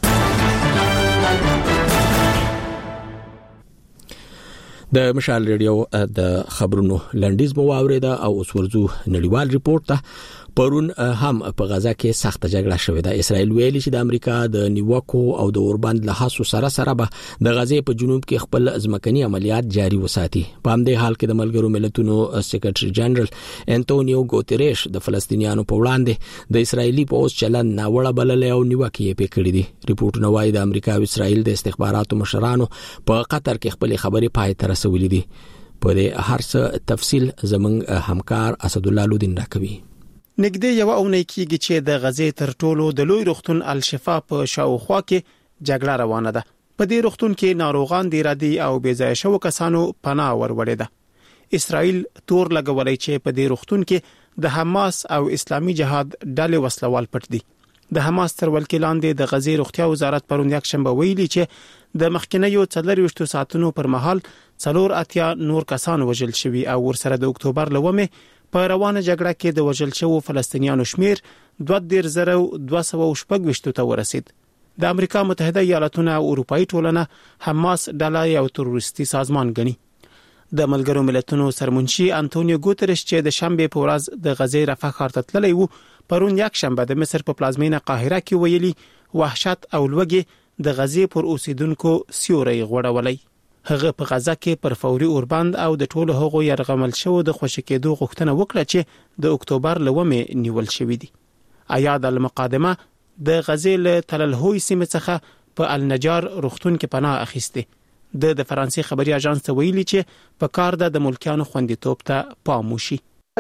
د مشال ریډیو د خبرونو لنډیز مو واوریده او اوس ورځو نړیوال ریپورت ته. پرون هم په غزا کې سخت جګړه شوې ده. اسرائیل ویلي چې د امریکا د نیوکو او د اوربند له حسو سره سره به د غزې په جنوب کې خپل ځمکني عملیات جاري وساتي. په همدې حال کې د ملګرو ملتونو سیکریټري جنرال انټونیو ګوتریش د فلسطینیانو په وړاندې د اسرایلی پوز چلن ناوړه بللې او نیوکه یې پکړې دي. ریپورتونه وايي د امریکا او اسرائیل د استخباراتو مشرانو په قطر کې خپل خبرې پای ته رسولې دي. په دې هر څه تفصیل زمنګ همکار اسد الله لودین راکوي. نګدې یو اونۍ کېږي چې د غزې تر ټولو د لوی روغتون الشفا په شاوخوا کې جګړه روانه ده. په دې روغتون کې ناروغان د ارادي او بې ځای شوو کسانو پناه ورولې ده. اسرائیل تور لګولای چې په دې روغتون کې د حماس او اسلامي جهاد ډلې وسلوال پټ دي. د حماس تر ولکې لاندې د غزې روغتیا وزارت پرون یک شنبه ویلي چې د مخکنیو څلورویشت ساعتونو پر مهال څلور اتیا نور کسان وژل شوي او ورسره د اکتوبر لومه په روانه جګړه کې د وژل شوو فلسطینیانو شمیر دوه دیرش زره دوه سوه شپږ ته ورسید. د امریکا متحده ایالاتونو او اروپאי ټولنه حماس ډله یو تروریستي سازمان ګڼي. د ملګرو ملتونو سرمنشي انټونیو ګوتریش چې د شنبه په ورځ د غزې رفح ښار ته تللی و پرون یک شنبه د مصر په پلازمینه قاهره کې ویلي وحشت او لوږې د غزې پر اوسیدونکو سیوري غوړولای. هغه په غزا کې پر فوري اوربند او د ټولو هغو يرغمل شو د خوشی کېدو غوښتنه وکړه چې د اکتوبر لومه نیول شوې دي. ایاد المقادمه د غزې له تللهوی سیمه څخه په النجار روغتون کې پناه اخیسته. د د فرانسې خبري اژانس ته ویلي چې په کار د ملکیانو خوندیتوب ته پام وشي.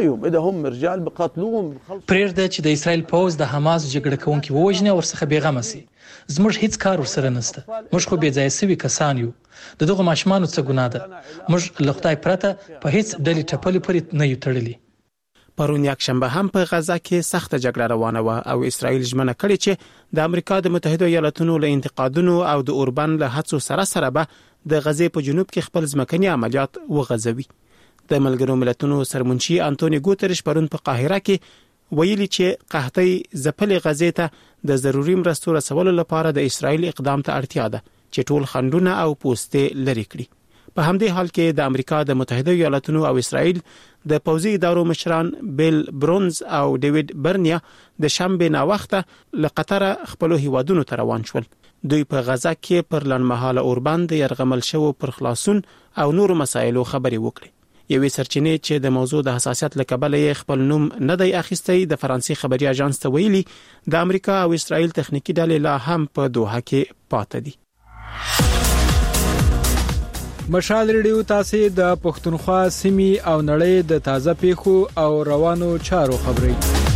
هم رجال بقتلوهم پرېږده چې د اسرائیل پوز د حماس جګړه کوونکي ووجنه او ورڅخه بیغمه سي. زموږ هیڅ کار ورسره نشته. موږ خو بې ځای سوي کسان یو. د دغه ماشومان څه ګناه ده؟ موږ له خدای پرته په هیڅ ډلې ټپلې پرې نه یو تړلي. پرون یک شنبه هم په غزا کې سخت جګړه روانه و او اسرائیل ژمنه کړې چې د امریکا د متحده ایالاتونو له انتقادونو او د اوربن له هڅو سره سره به د غزې په جنوب کې خپل ځمکني عملیات وغځوي. د ملګرو ملتونو سرمنشي انټونیو ګوتریش پرون په قاهره کې ویلي چې قحطۍ ځپلې غزې ته د ضروري مرستو رسولو لپاره د اسرائیل اقدام ته اړتیا ده چې ټول خندونه او پوستې لري کړي. په همدې حال کې د امریکا د متحده ایالاتونو او اسرائیل د پوځي ادارو مشران بیل برونز او ډیوډ برنیا د شنبه نا وخته له قطر خپل هیوادونو ته روان شول. دوی په غزا کې پر لنمحاله اوربند يرغمل شو پر خلاصون او نور مسایلو خبري وکړي. یوې سرچینې چې د موضوع د حساسیت لکبل یې خپل نوم نه دی اخیستی د فرانسې خبري اژانس ته ویلي د امریکا او اسرائیل تخنیکی ډلې لا هم په دوحه کې پاتې دي. مشال ریډیو تاسو د پښتونخوا سیمې او نړۍ د تازه پیښو او روانو چارو خبري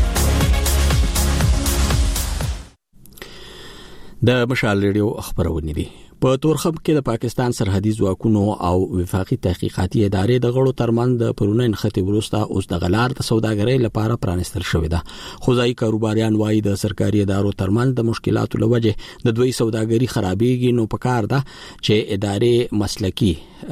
د مشال ریډیو خبرونه دي. په تورخم کې د پاکستان سرحدي ځواکونو او وفاقي تحقیقاتي ادارې د غړو ترمن د پرونین خطي وروسته اوس د غلار د سوداګرۍ لپاره پرانستل شوې ده. خوځای کاروباریان وایي د سرکاري ادارو ترمن د مشکلاتو لوجه د دوی سوداګري خرابېږي، نو پکار ده چې ادارې مسلکي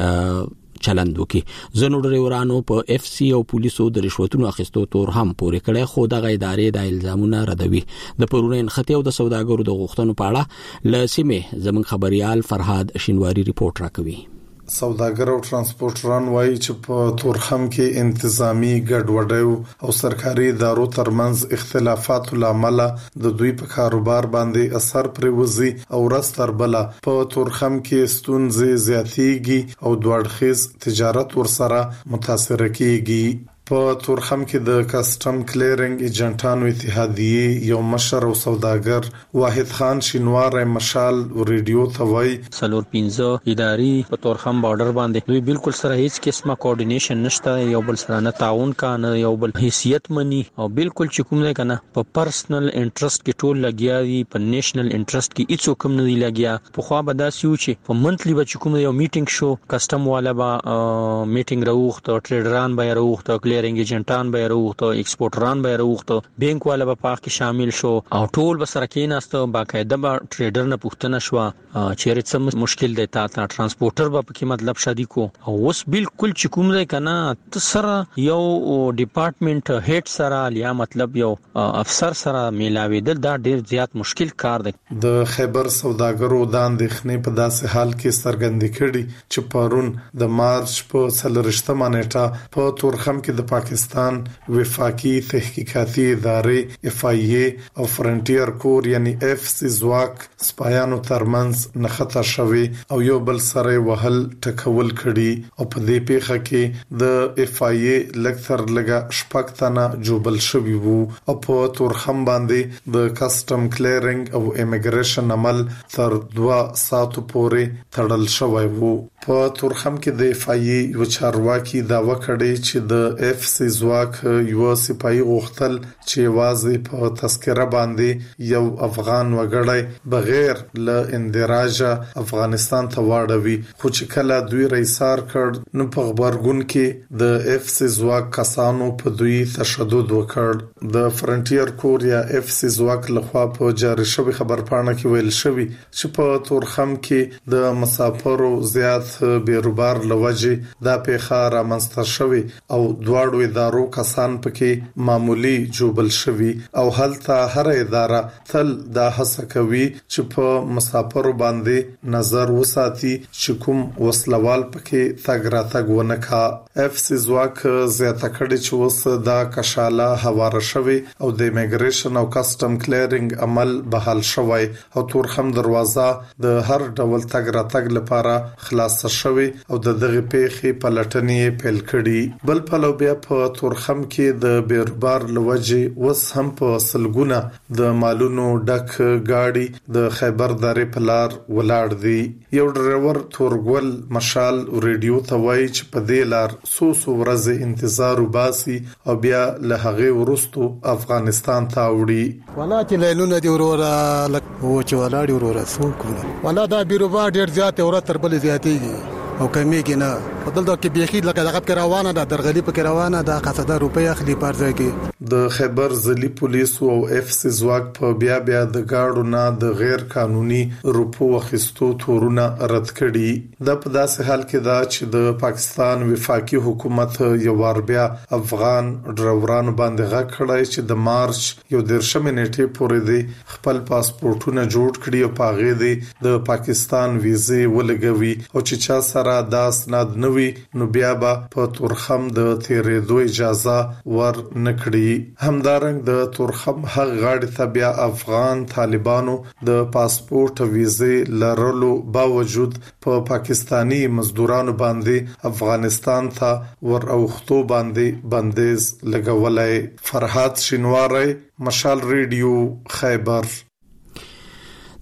چلند وکي. زنو ډریورانو په اف سی او پولیسو د رشوتونو اخیستو تور هم پورې کړي، خو د غیدارې د الزامونو ردوي. د پرونین خطي او د سوداګرو د غوښتنو په اړه ل سیمه زمون خبريال فرهاد شینواری ریپورت راکوي. سوداګر او ترانسپورټران وایي چې په تورخم کې انتظامی ګډوډي او سرکاري ادارو ترمنځ اختلافاتو لامل د دوی په کاروبار باندې اثر پرې وزي او رستر بل په تورخم کې ستونزې زیاتېږي او دوړخیز تجارت ورسره متاثر کیږي. په تورخم کې د کسٹم کلیرنګ ایجنټانو اتحادیه یو مشر او سوداګر واحد خان شینوار مشال ریډیو ته وایي سلور پنځه ادارې په تورخم بارډر باندې دوی بالکل سره هیڅ قسمه کوارډینیشن نشته، یو بل سره نه تعاون کانه، یو بل حیثیت مني او بالکل چې کوم نه کنه په پرسنل انټرست کې ټول لګیا دي، په نیشنل انټرست کې هیڅ کوم نه دی لګیا. په خو به داسې و چې په منتلی به کوم یو میټینګ شو، کسٹم والا به میټینګ راوخته، ټریډران به راوخته، کلیرنګ ایجنټان به راوخته، ایکسپورټران به راوخته، بانک والا به پاک کې شامل شو او ټول به سره کېناست. باقاعده به ټریډر نه پوښتنه شو چې څه مشکل دی، تا ترانسپورټر به په کې مطلب شادي کو او اوس بالکل چې کوم دی کنه ت سره یو ډپارټمنټ هډ سره یا مطلب یو افسر سره میلاویدل دا ډیر زیات مشکل کار دی. د خیبر سوداګرو د اندېښنې په داسې حال کې څرګندې کړي چې پرون د مارچ په څلورشتمه نیټه په تورخم کې د پاکستان وفاقي تحقیقاتي ادارې اف آی ای او فرنټیر کور یعنی اف سی زواک سپایانو ترمنځ نخته شوی او یو بل سره وهل ټکول کړي او په دې پیښه کې د اف آی ای لکثر لګه شپږتنه جوبل شوی وو او په تورخم باندې د کسٹم کلیرنګ او امیګریشن عمل تر دوه ساعتو پورې تړل شوی وو. په تورخم کې د اف آی ای یو چارواکي داوا کړی چې د اف سی زواک یو سپایي غوښتل چې واځي په تذکره باندې یو افغان وګړی بغیر له اندراج افغانستان ته واړوي، خو چې کله دوی رئیسار کړ نو په خبرګون کې د اف سی زواک کسانو په دوی تشدد وکړ. د فرنټیر کور یا اف سی زواک لخوا په جاری شوی خبرپاڼه کې ویل شوی چې په تورخم کې د مسافرو زیات بیروبار لوجه دا پیښه رامنځته شوی او دواړو ادارو کسان پکې معمولی جوبل شوی او هلته هر اداره تل دا هڅه کوي چې په مسافرو باندې نظر وساتي چې کوم وسلوال پکې تګ راتګ ونه کا. اف سی زواک زیاته کړي چې اوس دا کشاله هواره شوی او د ایمیګریشن او کسٹم کلیرنګ عمل بحال شوی او تورخم دروازه د هر ډول تګ راتګ لپاره خلاص شوی او د دغه پیښې پلټنې پیل کړي. بل په لو بیا په تورخم کې د بیربار لوجه وس هم په سلګونه د مالونو ډک گاډي د خیبر درې پلار ولاړ دي. یو ډرایور تورګل مشال ریډیو ته وایي چې په دې لار سو سو ورځې انتظار وباسي او بیا له هغه ورستو افغانستان ته وړي. ولا چې لینونه دی وروره لک او چې ولاړ وروره څوک ولا دا بیربار ډیر زیات ورته تر بل زیاتېږي او کمیږي نه. په دلته کې بيخي لکه دغه کې روانه ده، درغلي په کې روانه ده، قصدا روپیا اخلي پارځه کې. د خیبر ضلعي پولیسو او اف سی زواک په بیا بیا د گاډو نه د غیر قانوني روپو اخیستو تورونه رد کړي. د په داسې حال کې دا چې د پاکستان وفاقي حکومت یو وار بیا افغان ډرایورانو باندې غږ کړی چې د مارچ یو درشمه نیټه پورې دی خپل پاسپورتونه جوړ کړي او پاغې دی د پاکستان ویزه ولګوي او چې چا سره دا اسناد نوي نو بیا به په تورخم د تیرېدو اجازه ور نکړي. همدارنګ د تورخم هغه غاړي ته بیا افغان طالبانو د پاسپورت ویزه لرلو باوجود په پا پاکستانی مزدورانو باندې افغانستان ته ور اوختو باندې بندیز لګولای. فرهاد شینواری، مشال ریډیو، خیبر.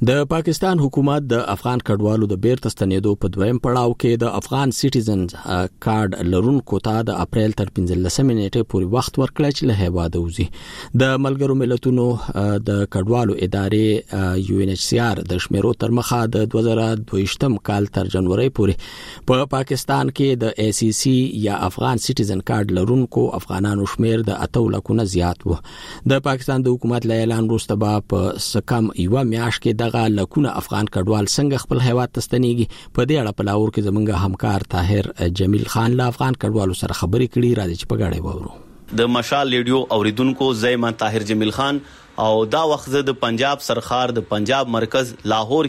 د پاکستان حکومت د افغان کډوالو د بیرته ستنېدو په دویم پړاو کې د افغان سټیزنز کارت لرونکو ته د اپریل تر پنځلسمې نیټې پورې وخت ورکړی چې له هیواده وځي. د ملګرو ملتونو د کډوالو ادارې یو ان ایچ سی آر د شمیرو تر مخه د دوه زره دوه کال تر جنوري پورې په پا پاکستان کې د ای سی سی یا افغان سټیزن کارت لرونکو افغانانو شمیر د اتو لکونه زیات و. د پاکستان د حکومت له اعلان وروسته به په سکم یو میاشت کې دغه لکونه افغان کډوال څنګه خپل هیواد ته ستنېږي. په دې اړه په لاهور کې زمونږ همکار طاهر جمیل خان له افغان کډوالو سره خبرې کړي. راځي چې په غاړه وورو. د مشال ریډیو اوریدونکو زما طاهر جمیل خان او دا وخت د پنجاب سرخار د پنجاب مرکز لاهور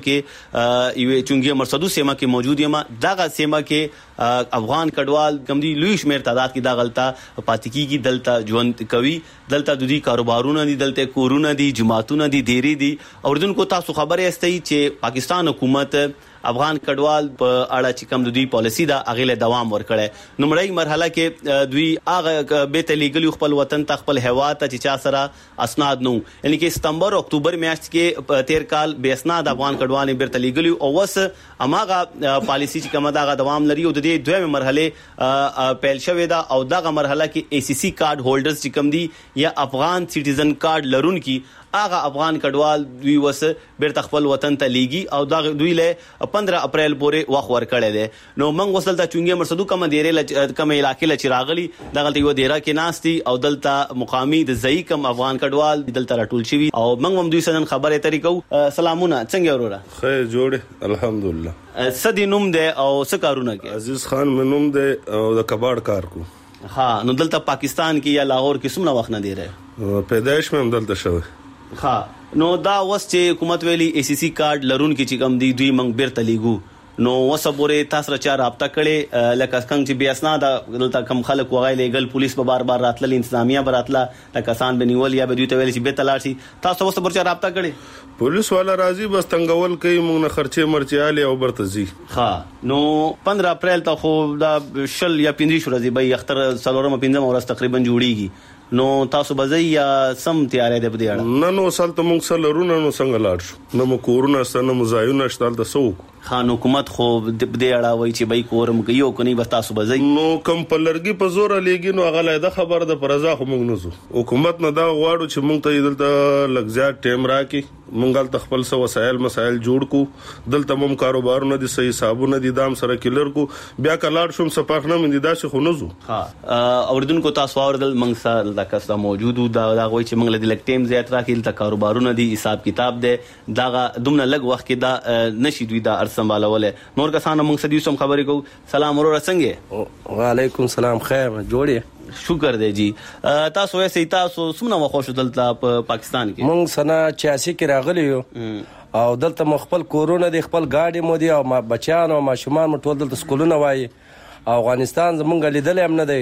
کې یو چونګي مرصدو سیمه کې موجود یم. دغه سیمه کې افغان کډوال کم دي لوی شمیر تعداد کې دا غلطه پاتې کیږي. دلته ژوند کوي، دلته د دې کاروبارونه دي، دلته کورونه دي، جماعتونه دي، ډيري دي. اوریدونکو تاسو خبره استئ چې پاکستان حکومت افغان کډوال په اړه چې کوم د دوی پالیسی دا اغله دوام ورکړي. نمړی مرحله کې دوی هغه به تلیګلی خپل وطن ته خپل هیواد ته چې چا سره اسناد نو، یعنی کې ستمبر اکتوبر میاشت کې تیر کال به اسناد افغان کډوال به تلیګلی او وس اماغه پالیسی چې کوم دا دوام لري او د دې دویمه مرحله پیل شوې ده او دغه مرحله کې ای سی سی کارت هولډرز چې کوم دي یا افغان سټیزن کارت لرونکي هغه افغان کډوال دوی وس بیرته خپل وطن ته لیږي او دا دوی له پندرہ اپریل پورې وخت ورکړی دی. نو موږ وصل ته چونګي مرصدو کوم ډیره کوم علاقې له چراغلی دغه یو ډیره کې ناشتي او دلته مقامی د ځای کوم افغان کډوال دلته راټول شوی او موږ هم دوی سره خبرې اترې کوو. سلامونه، څنګه وروره؟ خیر جوړه الحمدلله. سدي نوم دی او څه کارونه کوي؟ عزیز خان مې نوم دی او د کباړ کار کو. ها نو دلته پاکستان کې یا لاهور کې څومره وخت نه دی رہے؟ پیدائش مې هم دلته شوی. ها نو دا وس چې حکومت ویلي ای سی سی کارت لرون کې چې کم دی دوی منګ بیرته لیګو نو وسبورې تاسو چا رابطه کړي لکه څنګه چې بیا اسناد دلته کم خلک وغای لیګل پولیس په بار بار راتل انتظامیه براتله لکه سان بنیول یا به دوی ته ویل چې به تلاشي تاسو وسبور چا رابطه کړي؟ پولیس والا راضي بس تنګول کوي مونږ نه خرچه مرچيالي او برتزي. ها نو پندرہ اپریل ته خو دا شل یا پنځه شورزي به اختر څلورم پنځم ورځ تقریبا جوړیږي. نو تاسو بځای یا سم تیارې ده بده اړه؟ نه نو سالته مونږ سره لرونه نو څنګه لاړ شو نو مو کورونه سره مزایونه شتل د سوق خان حکومت خو د دې اړه وای چې بای کورم کيو کني بس تاسو بځای نو کم پلرګي په زور لګي نو هغه له خبر د پرزا خو مونږ نزو حکومت نه دا غواړو چې مونږ ته دلته لګزیات ټیم راکې مونږ ته خپل سو وسایل مسایل جوړ کو دلته مم کاروبارونه دي صحیح حسابونه دي دام سره کلر کو بیا کلاړ شوم سپاخنه من دي داسې خو نزو. ها اوردونکو تاسو اوردل مونږ سره د کستا موجودو دا دا وای چې مونږ له ټیم زیات راکې د کاروبارونه دي حساب کتاب دي دا دومره لګ وخت کې دا نشي دوی دا ارسمبالوله نور کسانو مونږ سدي سم خبرې کو. سلام ورور څنګه؟ وعلیکم السلام خیر جوړی شکر دی جی. تاسو وایي تاسو څومره وخت شو دلته په پاکستان کې؟ مونږ سنه چھیاسی کې راغلی یو او دلته مخبل کورونه دي خپل گاډي مو دي او ما بچان او ما شومان مو ټول دلته سکولونه وای افغانستان زمونږ لیدل هم نه دی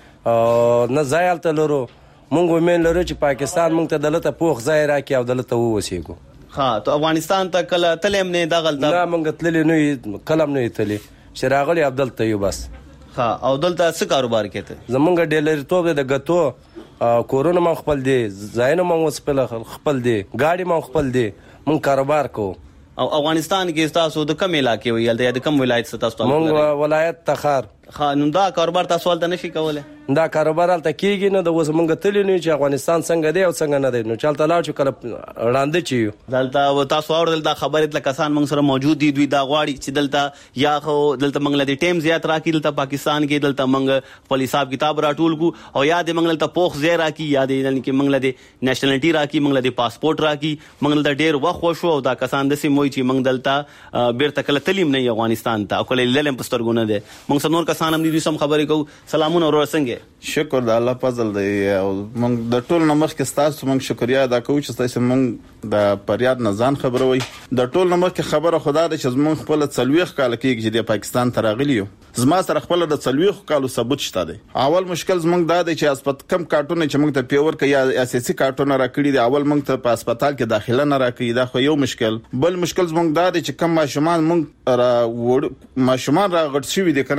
او نه ځایل ته لرو مونږ ومن لرو چې پاکستان مونږ ته دلته پوخ ځای راکې او دلته ووسیګو. ها ته افغانستان ته کله تلم نه دا غلطه نه مونږ تللی نه کلم نه تللی شراغلی عبدل طیب بس. ها او دلته څه کاروبار کوي؟ زمونږ ډیلر توب د غتو کورونه مو خپل دي ځایونه مو خپل دي گاډي مو خپل دي مونږ کاروبار کو. او افغانستان کې تاسو د کوم علاقې ویل د کوم ولایت څخه تاسو؟ مونږ ولایت تخار. خانون دا کاروبار تاسو ولته نشي کوله؟ دا کاروبار الته کیږي نه د وسمنګ تللی نه چې افغانستان څنګه دی او څنګه نه دی نو چلته لاړ چې کله وړاندې چي دلته تاسو اوردل دا خبره د کسان موږ سره موجود دي دوی دا غواړي چې دلته یا خو دلته موږ له ټیم زیات راکې دلته پاکستان کې دلته موږ خپل حساب کتاب راټول کو او یا د موږ له پوخ زی راکې یا د یعنی کې موږ له نېشنلټي راکې موږ له پاسپورت راکې موږ له ډېر وخت وشو او دا کسان د سیموي چې موږ دلته بیرته کله تلیم نه افغانستان ته او کله للم پسترګونه دي موږ نور کسان هم دي سم خبرې کو. سلامونه ورور څنګه؟ شکر د الله فضل دی او موږ د ټول نمبر کې تاسو موږ شکریا ادا کوو چې تاسو موږ د پریاد نه ځان خبروي د ټول نمبر کې خبره خدا ده چې موږ خپل څلويخ کال کې چې د پاکستان ته راغلی یو زما سره خپل د څلويخ کالو ثبوت شته دی. اول مشکل موږ دا دی چې اسپت کم کارټونه چې موږ ته پیور کې یا اساسي کارټونه راکړي دي اول موږ ته په هسپتال کې داخله نه راکړي دا خو یو مشکل. بل مشکل موږ دا دی چې کم ماشومان موږ را ماشومان را غټ شوی دي کنه تر اوسه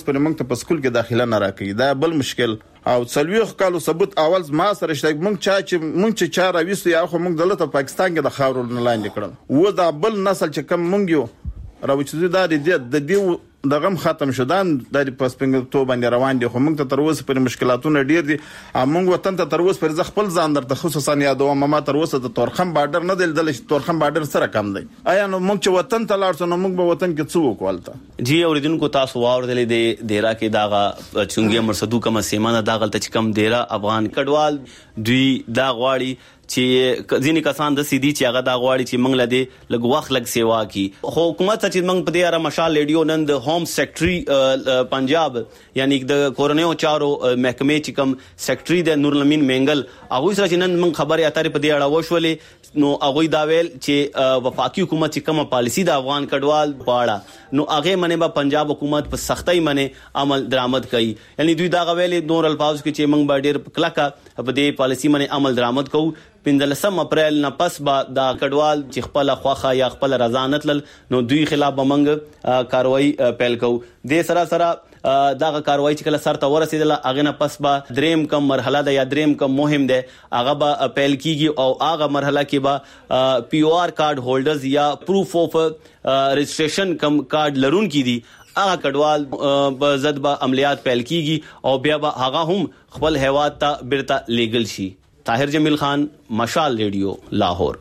پورې موږ ته په سکول کې داخله نه راکړي. دا بل مشکل. او څلويخ کالو ثبوت اول ما سره شته موږ چا چې موږ چې چا راويستو یا خو موږ دلته پاکستان کې د خاورو نه لاندې کړل و دا بل نسل چې کم موږ یو راوچې دا د دې دغه ختم شودان د پاسپنګ تو باندې روان دي خو موږ ته تر اوسه پر مشکلاتونه ډیر دي. موږ وطن ته تر اوسه پر خپل ځان در خصوصا یادوم ما تر اوسه د تورخم بارډر نه دل دل تورخم بارډر سره کم دی. آیا نو موږ چې وطن ته لاړ شو نو موږ به وطن کې څه وکولته. جی اوریدونکو تاسو واوردلې د ډیرا کې داغه چونګي مرصدو کوم سیمانه داغل ته کم ډیرا افغان کډوال دوی دا غواړي چې ځینې کسان د سیدی چې هغه دا غواړي چې موږ لدی لګ وخت لګ سیوا کی. خو حکومت چې موږ په دې اړه مشال ریډیو نن د ہوم سیکریټری پنجاب یعنی د کورونیو چارو محکمې چې کوم سیکریټری د نورالامین منګل هغه سره چې نن موږ خبرې اترې په دې اړه وشولې نو هغه دا ویل چې وفاقي حکومت چې کومه پالیسی د افغان کډوال پاړه نو هغه منه به پنجاب حکومت په سختۍ منه عمل درآمد کوي. یعنی دوی دا ویلې نور الفاظ کې چې موږ به ډېر کلکه په دې پالیسی منه عمل درآمد کوو. پنځلسم اپریل نه پس به دا کډوال چې خپل خواخه یا خپل رضا نتل نو دوی خلاف بمنګ کاروایی پیل کو. د سره سره داغه کاروایی چې کله سر ته ورسېدله هغه نه پس به دریم کم مرحله ده یا دریم کم مهم ده هغه به پیل کیږي او هغه مرحله کې به پی او آر کارت هولډرز یا پروف اف رجسٹریشن کم کارت لرون کی دي هغه کډوال په ضد به عملیات پیل کیږي او بیا به هغه هم خپل هیواد ته بیرته لیګل شي. طاهر جمیل خان مشال ریډیو لاهور.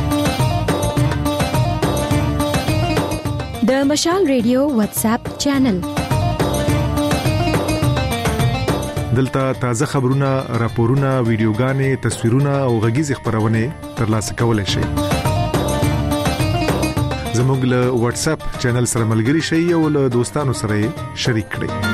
د مشال ریډیو واتس اپ چینل دلته تازه خبرونه راپورونه ویډیوګانې تصویرونه او غږیز خبرونه ترلاسه کولای شئ. زموږ له واتس اپ چینل سره ملګري شئ او له دوستانو سره شریک کړئ.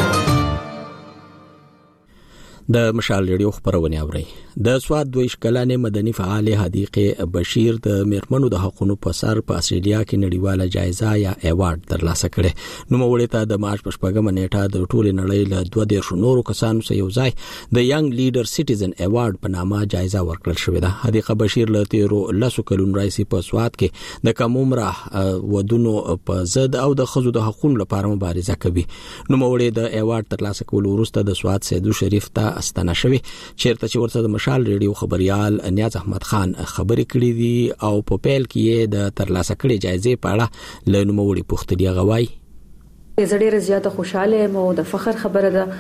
د مشال ریډیو خبرونه اوري. د سواد دویش کلانه مدني فعال حدیقه بشیر د میرمنو د حقوقو په سر په استرالیا کې نړیواله جایزه یا ایوارډ ترلاسه کړي. نو مولې ته د مارچ په شپږمه نیټه د ټولې نړۍ له دوه دیرشو نورو کسانو سره یو ځای د ینګ لیډر سټیزن ایوارډ په نامه جایزه ورکړل شوې ده. حدیقه بشیر له تیرو لسو کلونو راځي په سواد کې د کم عمره ودونو په ضد او د خزو د حقوقو لپاره مبارزه کوي. نو مولې د ایوارډ ترلاسه کول وروسته د سواد سیدو شریف ته استنه شوی چیرته چې ورته د مشال ریډیو خبريال نیاز احمد خان خبرې کړې دي او په پیل کې د ترلاسه کړې جایزې په اړه له نوموړي پوښتنې غواړي. زه ډېره زیاته خوشاله یم او د فخر خبره ده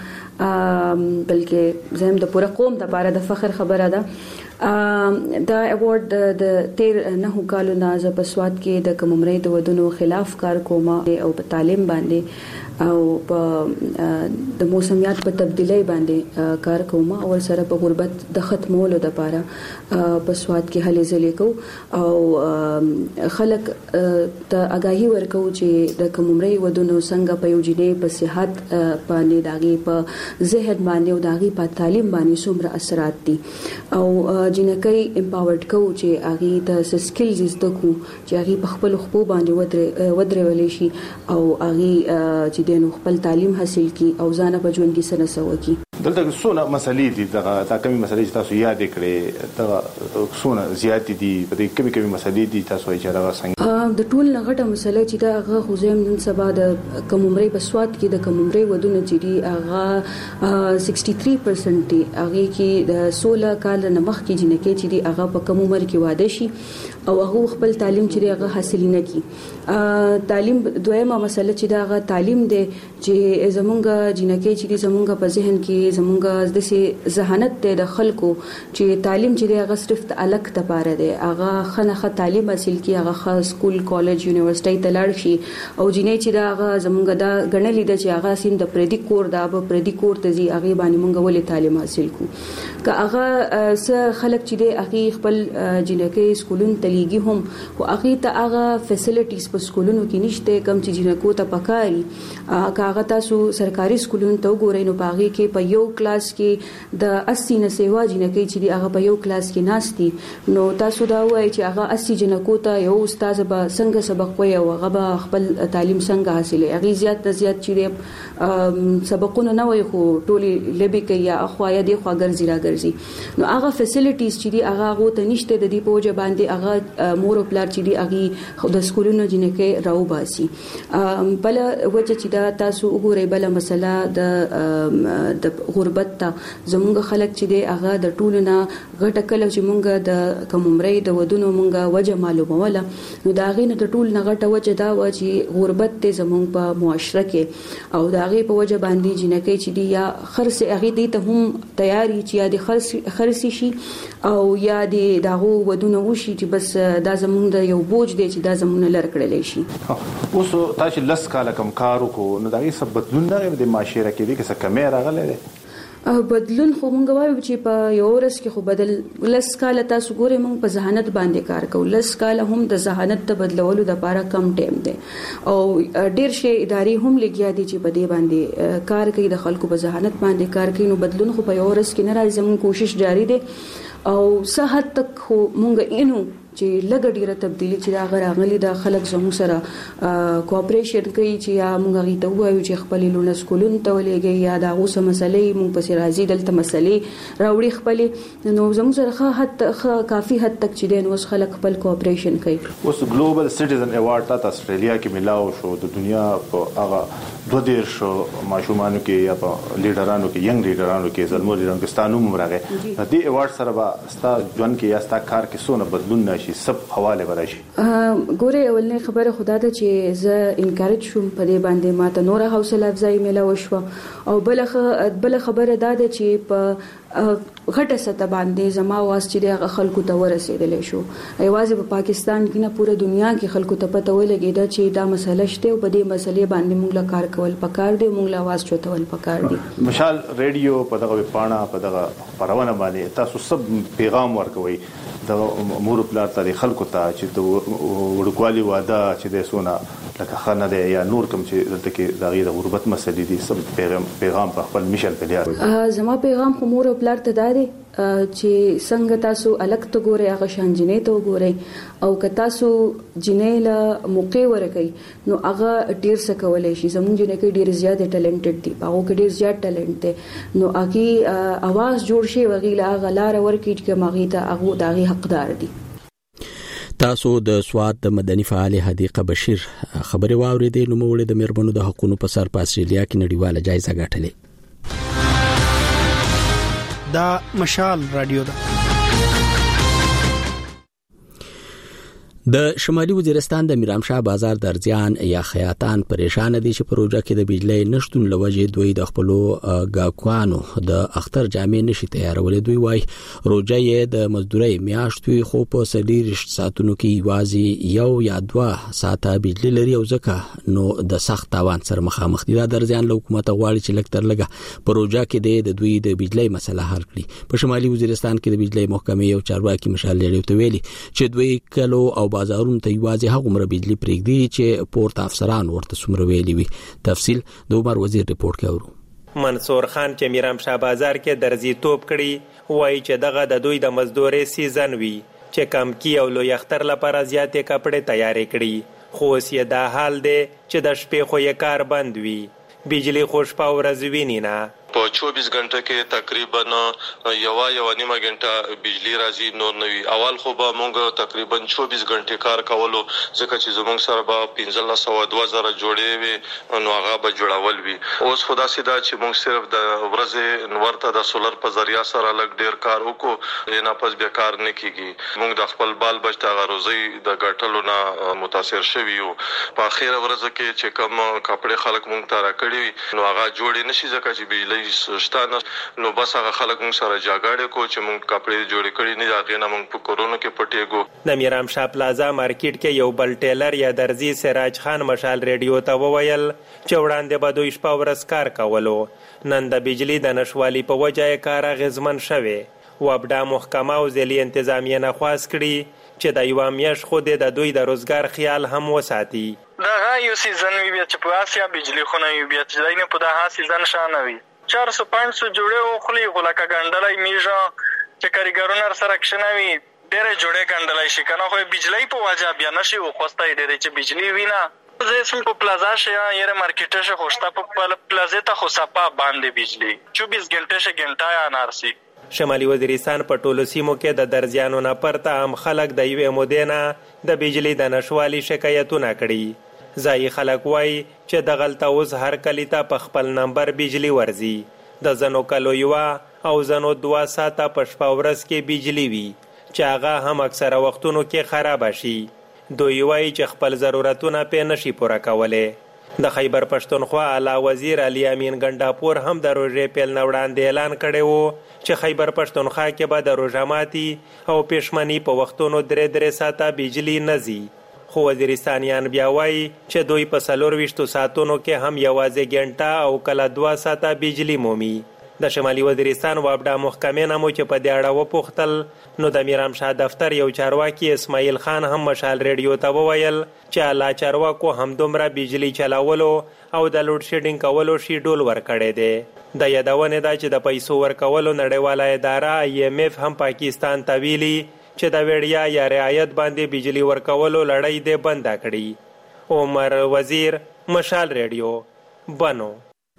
بلکې زم د پوره قوم د لپاره د فخر خبره ده. دا ایوارډ د تیر نه کالو نه ز په سواد کې د کممرې د ودونو خلاف کار کوم او په تعلیم باندې او په د موسمیات په تبدیلی باندې کار کوم او سره په غربت د ختمولو لپاره په سواد کې هلې ځلې کو او خلک ته آگاهي ورکو چې د کممرې ودونو څنګه په یو جنې په صحت باندې داغي په ذهن باندې او داغي په تعلیم باندې څومره اثرات دي او جنکۍ امپاورډ کو چې هغه د سکلز زده کو چې هغه په خپل خپل باندې ودرې ودرې ولې شي او هغه چې د خپل تعلیم حاصل کی او ځان په ژوند کې سره سو کی. دلته څونه مسلې دي دا کومې مسلې چې تاسو یاد کړې دا څونه زیات دي په دې کومې کومې مسلې دي تاسو یې چاره څنګه د ټول لغټه مسله چې دا هغه خوځم نن سبا د کممرې په سواد کې د کممرې ودونه چې دي هغه سکسټي تھری پرسنټ دي هغه کې د سولہ کال نه مخ کې جنکې چې دي هغه په کم عمر کې واده شي او هغه خپل تعلیم چې هغه حاصل نه کی. تعلیم دویمه مسله چې دا هغه تعلیم دی چې زمونږ جنکې چې دي زمونږ په ذهن کې زمونږ د سي ذهانت د خلکو چې تعلیم چې هغه صرف د الګ ته پاره دی هغه خنه تعلیم حاصل کی هغه خاص سکول کالج یونیورسيټي ته لاړ شي او جنې چې دا هغه زمونږ دا غنلې د چې هغه سیم د پردي کور دا په پردي کور ته زی هغه باندې مونږ ولې تعلیم حاصل کو که هغه س خلک چې دی هغه خپل جنکې سکولون تلیږي هم او هغه ته هغه فیسیلیټیز په سکولونو کې نشته کم چې جنکو ته پکاري هغه تاسو سرکاري سکولونو ته وګورئ نو پاغي کې په یو کلاس کې د اسی نه سیوا جنکې چې دی هغه په یو کلاس کې ناشتي نو تاسو دا وایي چې هغه اسی جنکو ته یو استاد به څنګه سبق وایي او هغه به خپل تعلیم څنګه حاصلې هغه زیات زیات چې سبقونه نه وایي خو ټولي لبي کوي یا اخوا یا دی خو ګرځي راګرځي ګرځي. نو هغه فیسیلیټیز چې دی هغه غو ته نشته د دې په وجه باندې هغه مور او پلار چې دی هغه د سکولونو جنکه راو باسي. بل وجه چې دا تاسو وګورئ بل مسله د د غربت ته زمونږ خلک چې دی هغه د ټولنا غټه کله چې مونږ د کوممرې د ودونو مونږه وجه معلوموله نو دا غینه د ټول نه غټه وجه دا و چې غربت ته زمونږ په معاشره کې او دا غي په وجه باندې جنکه چې دی یا خرڅ هغه دی ته هم تیاری چې یا د خرڅ خرڅ شي او یا د داغو ودونه وشي چې بس دا زمونږ د یو بوج دی چې دا زمونږ لر کړلې شي. اوس تاسو لس کاله کم کارو کو نو دا هیڅ بدلون نه د معاشره کې دي چې کمه راغله ده بدلون خو مونږ وایو چې په یو ورځ کې خو بدل لس کاله تاسو ګورئ مونږ په ذهانت باندې کار کوو. لس کاله هم د ذهانت ته بدلولو د لپاره کم ټیم دی او ډیر شي ادارې هم لګیا دي چې په دې باندې کار کوي د خلکو په ذهانت باندې کار کوي. نو بدلون خو په یو ورځ کې نه راځي. زموږ کوشش جاری دی او صحت تک خو مونږ اینو چې لګ ډیره تبدیلی چې دا غراغلی د خلک زموږ سره کوآپریشن کوي چې یا مونږ غي ته وایو چې خپل لونه سکولون ته ولېږي یا دا اوسه مسلې مونږ پسې راځي دلته مسلې راوړي خپل نو زموږ سره حد کافي حد تک چې د نو خلک خپل کوآپریشن کوي. اوس ګلوبل سټیزن ایوارډ ته استرالیا کې ملاو شو د دنیا په هغه دوه دیر شو ماشومانو کې یا په لیډرانو کې ینګ لیډرانو کې زلمو لیډرانو کې ستانو مرغه د دې ایوارډ سره به ستا ژوند کې یا ستا کار کې سونه بدلون نشي سب حواله ورشي. ګوره اولنې خبره خدا ته چې زه انکارج شوم په دې باندې ماته نور حوصله افزای ملاو شو او بل بل خبره دا ده چې په غټه سطح باندې زما واس چې د خلکو ته ورسېدل شو. ایوازې په پاکستان کې نه پوره دنیا کې خلکو ته پته ولګیدا چې دا مسله شته او په دې مسلې باندې موږ له کار کول پکار دی موږ له واس چوتول پکار دی. مشال ریډیو په دغه پاڼه په دغه پرونه باندې تاسو سب پیغام ورکوي د امور پلار ته خلکو ته چې د وړوکوالي واده چې د سونه لکه خانه ده یا نور کوم چې دلته کې د غیر غربت مسلې دي سب پیغام پیغام په خپل مشل پلیار. زما پیغام خو مور او پلار ته داري چې څنګه تاسو الګ ته ګورئ هغه شان جنې ته وګورئ او که تاسو جنې له موقع ورکړئ نو هغه ډیر څه کولای شي. زموږ جنې کې ډیر زیات ټیلنټډ دي هغه کې ډیر زیات ټیلنټ دی نو هغه اواز جوړ شي وغیله هغه لار ورکړي چې ماغي ته هغه داغي حقدار دي. تاسو د سواد د مدني فعال حدیقه بشیر خبري واوریدې نو موږ د مېرمنو د حقوقو په سر په استرالیا کې نړیواله جایزه ګټلې. دا مشال رادیو ده. د شمالي وزیرستان د میرامشاه بازار درځيان یا خیاطان پریشان دي چې پروژه کې د بجلی نشټون لوجه دوی د خپلو غاکوانو د اختر جامې نشي تیارولې. دوی وای روجه یې د مزدوري میاشتوي خو په سړي ساتونو کې وازي یو یا دوه ساعته بجلی لري او ځکه نو د سخت تاوان سره مخامخ دي. دا درځيان له حکومت غواړي چې لکتر لګه پروژه کې د دوی د بجلی مسله حل کړي. په شمالي وزیرستان کې د بجلی محکمې یو چارواکي مشال لري ته ویلي چې دوی کلو او بازارونو ته یوازې هغه مر بجلی پرېږدي چې پورت افسران ورته څومره ویلي وي. تفصیل د عمر وزیر ریپورت کوي. منصور خان چې میرامشاه بازار کې درځي توپ کړي وایي چې دغه د دوی د مزدوري سیزن وي چې کم کی او لوی اختر لپاره زیاتې کپړې تیارې کړي خو اوس یې دا حال دی چې د شپې خو یې کار بند وي بجلی خوش په ورځ ویني نه. په چوبیس غنټه کې تقریبا یو یو نیمه غنټه بجلی راځي نور نوي. اول خو به مونږ تقریبا چوبیس غنټه کار کولو ځکه چې زمونږ سره به پنځه سو دوه زره جوړې وي نو هغه به جوړول وي. اوس خدا سیدا چې مونږ صرف د ورځې نورته د سولر په ذریعہ سره لګ ډیر کار وکړو نه پس به کار نه کیږي. مونږ د خپل بال بچ ته غروزي د ګټلو نه متاثر شوي یو. په اخیره ورځ کې چې کم کپڑے خلک مونږ ته راکړي نو هغه جوړې نشي ځکه چې بجلی شتانه نو بس هغه خلک مونږ سره جاګاړې کو چې مونږ کپڑے جوړې کړي نه هغه نه مونږ په کورونو کې پټېګو. د میرامشاه پلازا مارکیټ کې یو بل ټیلر یا درزي سراج خان مشال ریډیو ته وویل چې وړاندې به دوی شپه ورځ کار کولو نن د بجلی د نشوالي په وجه کار غزمن شوه. وبدا محکمه او ځلې انتظامیه نه خواست کړي چې د یو میاش خو د دوی د روزګار خیال هم وساتي. دا یو سیزن وی بیا چې په اسیا بجلی خونه وی بیا چې داینه په دغه سیزن شانه وی چار سو پنځه سو جوړه او خلی غلکه ګندلای میژه چې کاریګرونه سره کښنوي ډېر جوړه ګندلای شي کنه خو بجلی په وجه بیا نشي او خوستای ډېر چې بجلی وینا. زه سم په پلازا شه یره مارکیټ شه خوشتا په پلازا ته خو صفه باندې بجلی چوبیس غنټه شه غنټه انارسي شمالي وزیرستان په ټولو سیمو کې د درزیانو نه پرته هم خلک د یوې مودې نه د بجلی د نشوالي شکایتونه کړي. ځایي خلک وایي چې دغلته اوس هر کلي ته په خپل نمبر بجلی ورځي. د ځینو کلو یوه او ځینو دوه ساعته په شپه ورځ کې بجلی وي چې هغه هم اکثره وختونو کې خرابه شي. دوی وایي چې خپل ضرورتونه پې نشي پوره کولی. د خیبر پښتونخوا اعلی وزیر علي امین ګنډاپور هم د روژې پیل نه وړاندې اعلان کړی و چې خیبر پښتونخوا کې به د روژه ماتي او پېشمني په وختونو درې درې ساعته بجلی نه ځي. خو وزیرستانیان بیا وایي چې دوی په څلور ویشتو ساعتونو کې هم یوازې ګنټه او کله دوه ساعته بجلی مومي. د شمالي وزیرستان وابډا محکمې نه مو چې په دې اړه وپوښتل نو د میرامشاه دفتر یو چارواکي اسماعیل خان هم مشال ریډیو ته وویل چې اعلی چارواکو همدومره بجلی چلاولو او د لوډ شیډینګ کولو شیډول ورکړی دی. د یادونې ده چې د پیسو ورکولو نړیواله اداره ای ایم اف هم پاکستان ته ویلي چې د وړیا یا رعایت باندې بجلی ورکولو لړۍ دې بنده کړي. عمر وزیر، مشال ریډیو، بنو.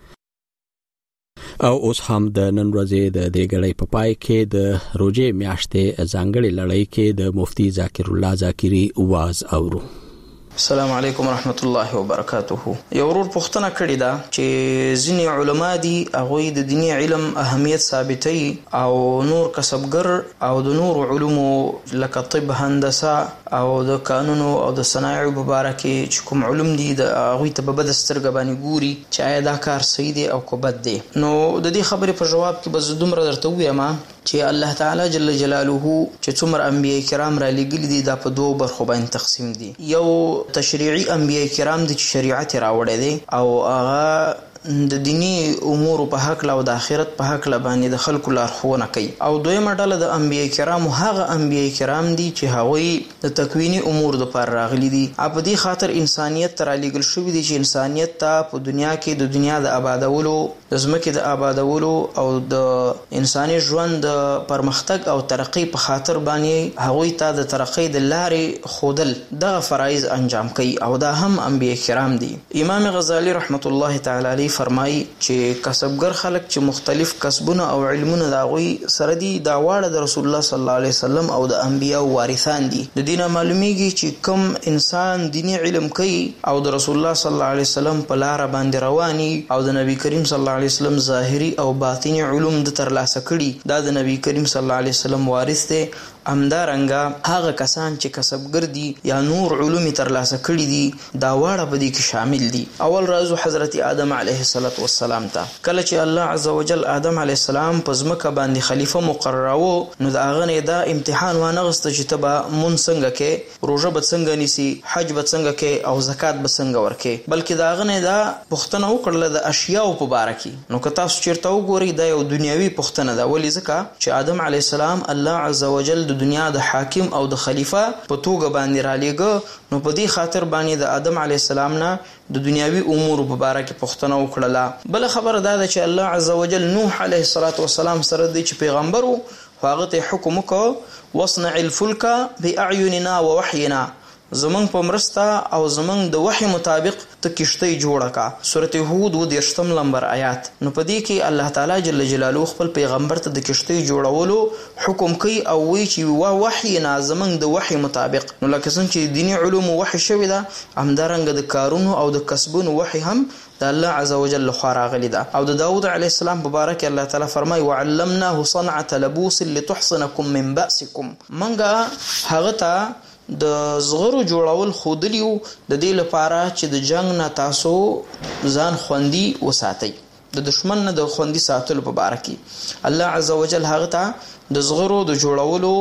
او اوس هم د نن ورځې د دې غړې په پای کې د روزې میاشتې ځانګړي لړۍ کې د مفتی ذاکر الله ذاکری واز اورو. السلام علیکم ورحمت الله وبرکاته. یو ورور پوښتنه کړې ده چې ځینې علما دي هغوی د دیني علم اهمیت ثابتوي او نور کسبګر او د نور علومو لکه طب، هندسه او د قانونو او د صنایعو په باره کې چې کوم علوم دي د هغوی ته په بده سترګه باندې ګوري چې آیا دا کار صحیح دی او که بد دی. نو د دې خبرې په جواب کې به زه دومره درته ووایم چې الله تعالی جل جلاله چې څومره انبیاء کرام را لېږلي دي دا په دوو برخو باندې تقسیم دي. یو تشریعي انبیاء کرام دي چې شریعت راوړی دی او هغه د دینی امور په حق او د آخرت په حق باندې د خلکو لارښوونه کوي. او دویمه ډله د انبیاء کرام هغه انبیاء کرام دي چې هغوی د تکوینی امور د پر راغلي دي. په دې خاطر انسانیت ته رالیږل شوي دي چې انسانیت ته په دنیا کې د دنیا د آبادولو، د ځمکې د آبادولو او د انساني ژوند د پرمختګ او ترقۍ په خاطر باندې هغوی ته د ترقۍ د لارې ښودل دغه فرایض انجام کوي او دا هم انبیاء کرام دي. امام غزالی رحمت الله تعالی علیه فرمایي چې کسبګر خلک چې مختلف کسبونه او علمونه د هغوی سره دي دا واړه د رسول الله صلی الله علیه وسلم او د انبیاء وارثان دي. د دې نه معلومیږي چې کوم انسان دینی علم کوي او د رسول الله صلی الله علیه وسلم په لاره باندې رواني او د نبی کریم صلی الله علیه وسلم ظاهري او باطنی علوم د ترلاسه کړي دا د نبی کریم صلی الله علیه وسلم وارث دی. همدارنګه هغه کسان چې کسبګر دي یا نور علوم ترلاسه کړي دي دا واړه په دې کې شامل دي. اول راځو حضرت آدم علیه السلام ته. کله چې الله عزوجل آدم علیه السلام په ځمکه باندې خلیفه مقرراوه نو د هغه نه دا امتحان وانغسته چې ته به مونځ څنګه کې، روژه به څنګه نیسي، حج به څنګه کې او زکات به څنګه ورکې، بلکې د هغه نه دا پوښتنه وکړله د اشیاو په باره کې. نو که تاسو چېرته وګورئ دا یو دنیوي پوښتنه ده. ولې؟ ځکه چې آدم علیه السلام الله عزوجل د دنیا د حاکم او د خلیفہ په توګه باندې را لېږه. نو په دې خاطر باندې د آدم علیه السلام نه د دنیاوي امور په باره کې پوښتنه وکړله. بله خبره دا ده چې الله عزوجل نوح علیه السلام سره دی چې پیغمبر و هغه ته حکم وکړ واصنع الفلک باعیننا ووحینا، زمونږ په مرسته او زمونږ د وحی مطابق ته کشتۍ جوړه کا. سورة هود و دېرشتم لمبر آیات. نو په دې کې الله تعالی جل جلاله خپل پیغمبر ته د کشتۍ جوړولو حکم کوي او وایي چې وا وحینا زمونږ د وحی مطابق. نو لکه څنګه چې دینی علوم وحی شوي ده همدارنګه د کارونو او د کسبونو وحی هم د الله عزوجل لخوا راغلی ده. او د داود علیه السلام په باره کې الله تعالی فرمایي وعلمناه صنعة لبوس لتحصنکم من بأسکم. منګه هغه ته د زغرو جوړول خودلیو د دې لپاره چې د جنگ نه تاسو ځان خوندي وساتئ، د دشمن نه د خوندي ساتلو په باره کې الله عزوجل هغه ته د زغرو د جوړولو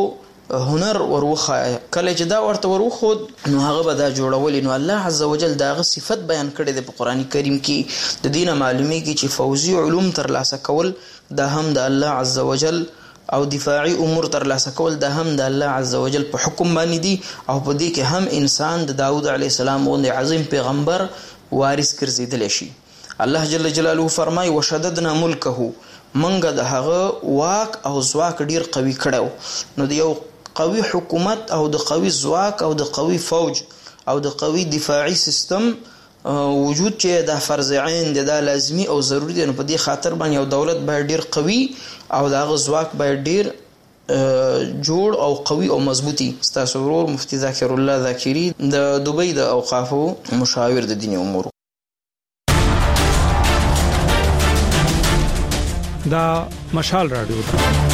هنر وروخه. کله چې دا ورته وروخود نو هغه به دا جوړولې. نو الله عزوجل داغه صفت بیان کړی دی په قرآن کریم کې. د دې نه معلومیږي چې فوزي علوم ترلاسه کول دا هم د الله عزوجل او دفاعي امور ترلاسه کول دا هم د الله عزوجل په حکم باندې دي. او په دې کې هم انسان د داود علیه السلام غوندې عظیم پیغمبر وارث ګرځېدلی شي. الله جل جلاله فرمایي وشددنا ملکه، منګه د هغه واک او ځواک ډیر قوي کړو. نو د یو قوي حکومت او د قوي ځواک او د قوي فوج او د قوي دفاعي سیستم وجود چې د فرض عین د لازمی او ضروری دی. نو په دې خاطر باندې یو دولت باید ډیر قوي او دغه ځواک باید ډیر جوړ او قوي او مضبوطي. ستاسو ورور مفتي ذاکر الله ذاکری د دوبۍ د اوقافو مشاور د دیني امور. دا مشال رادیو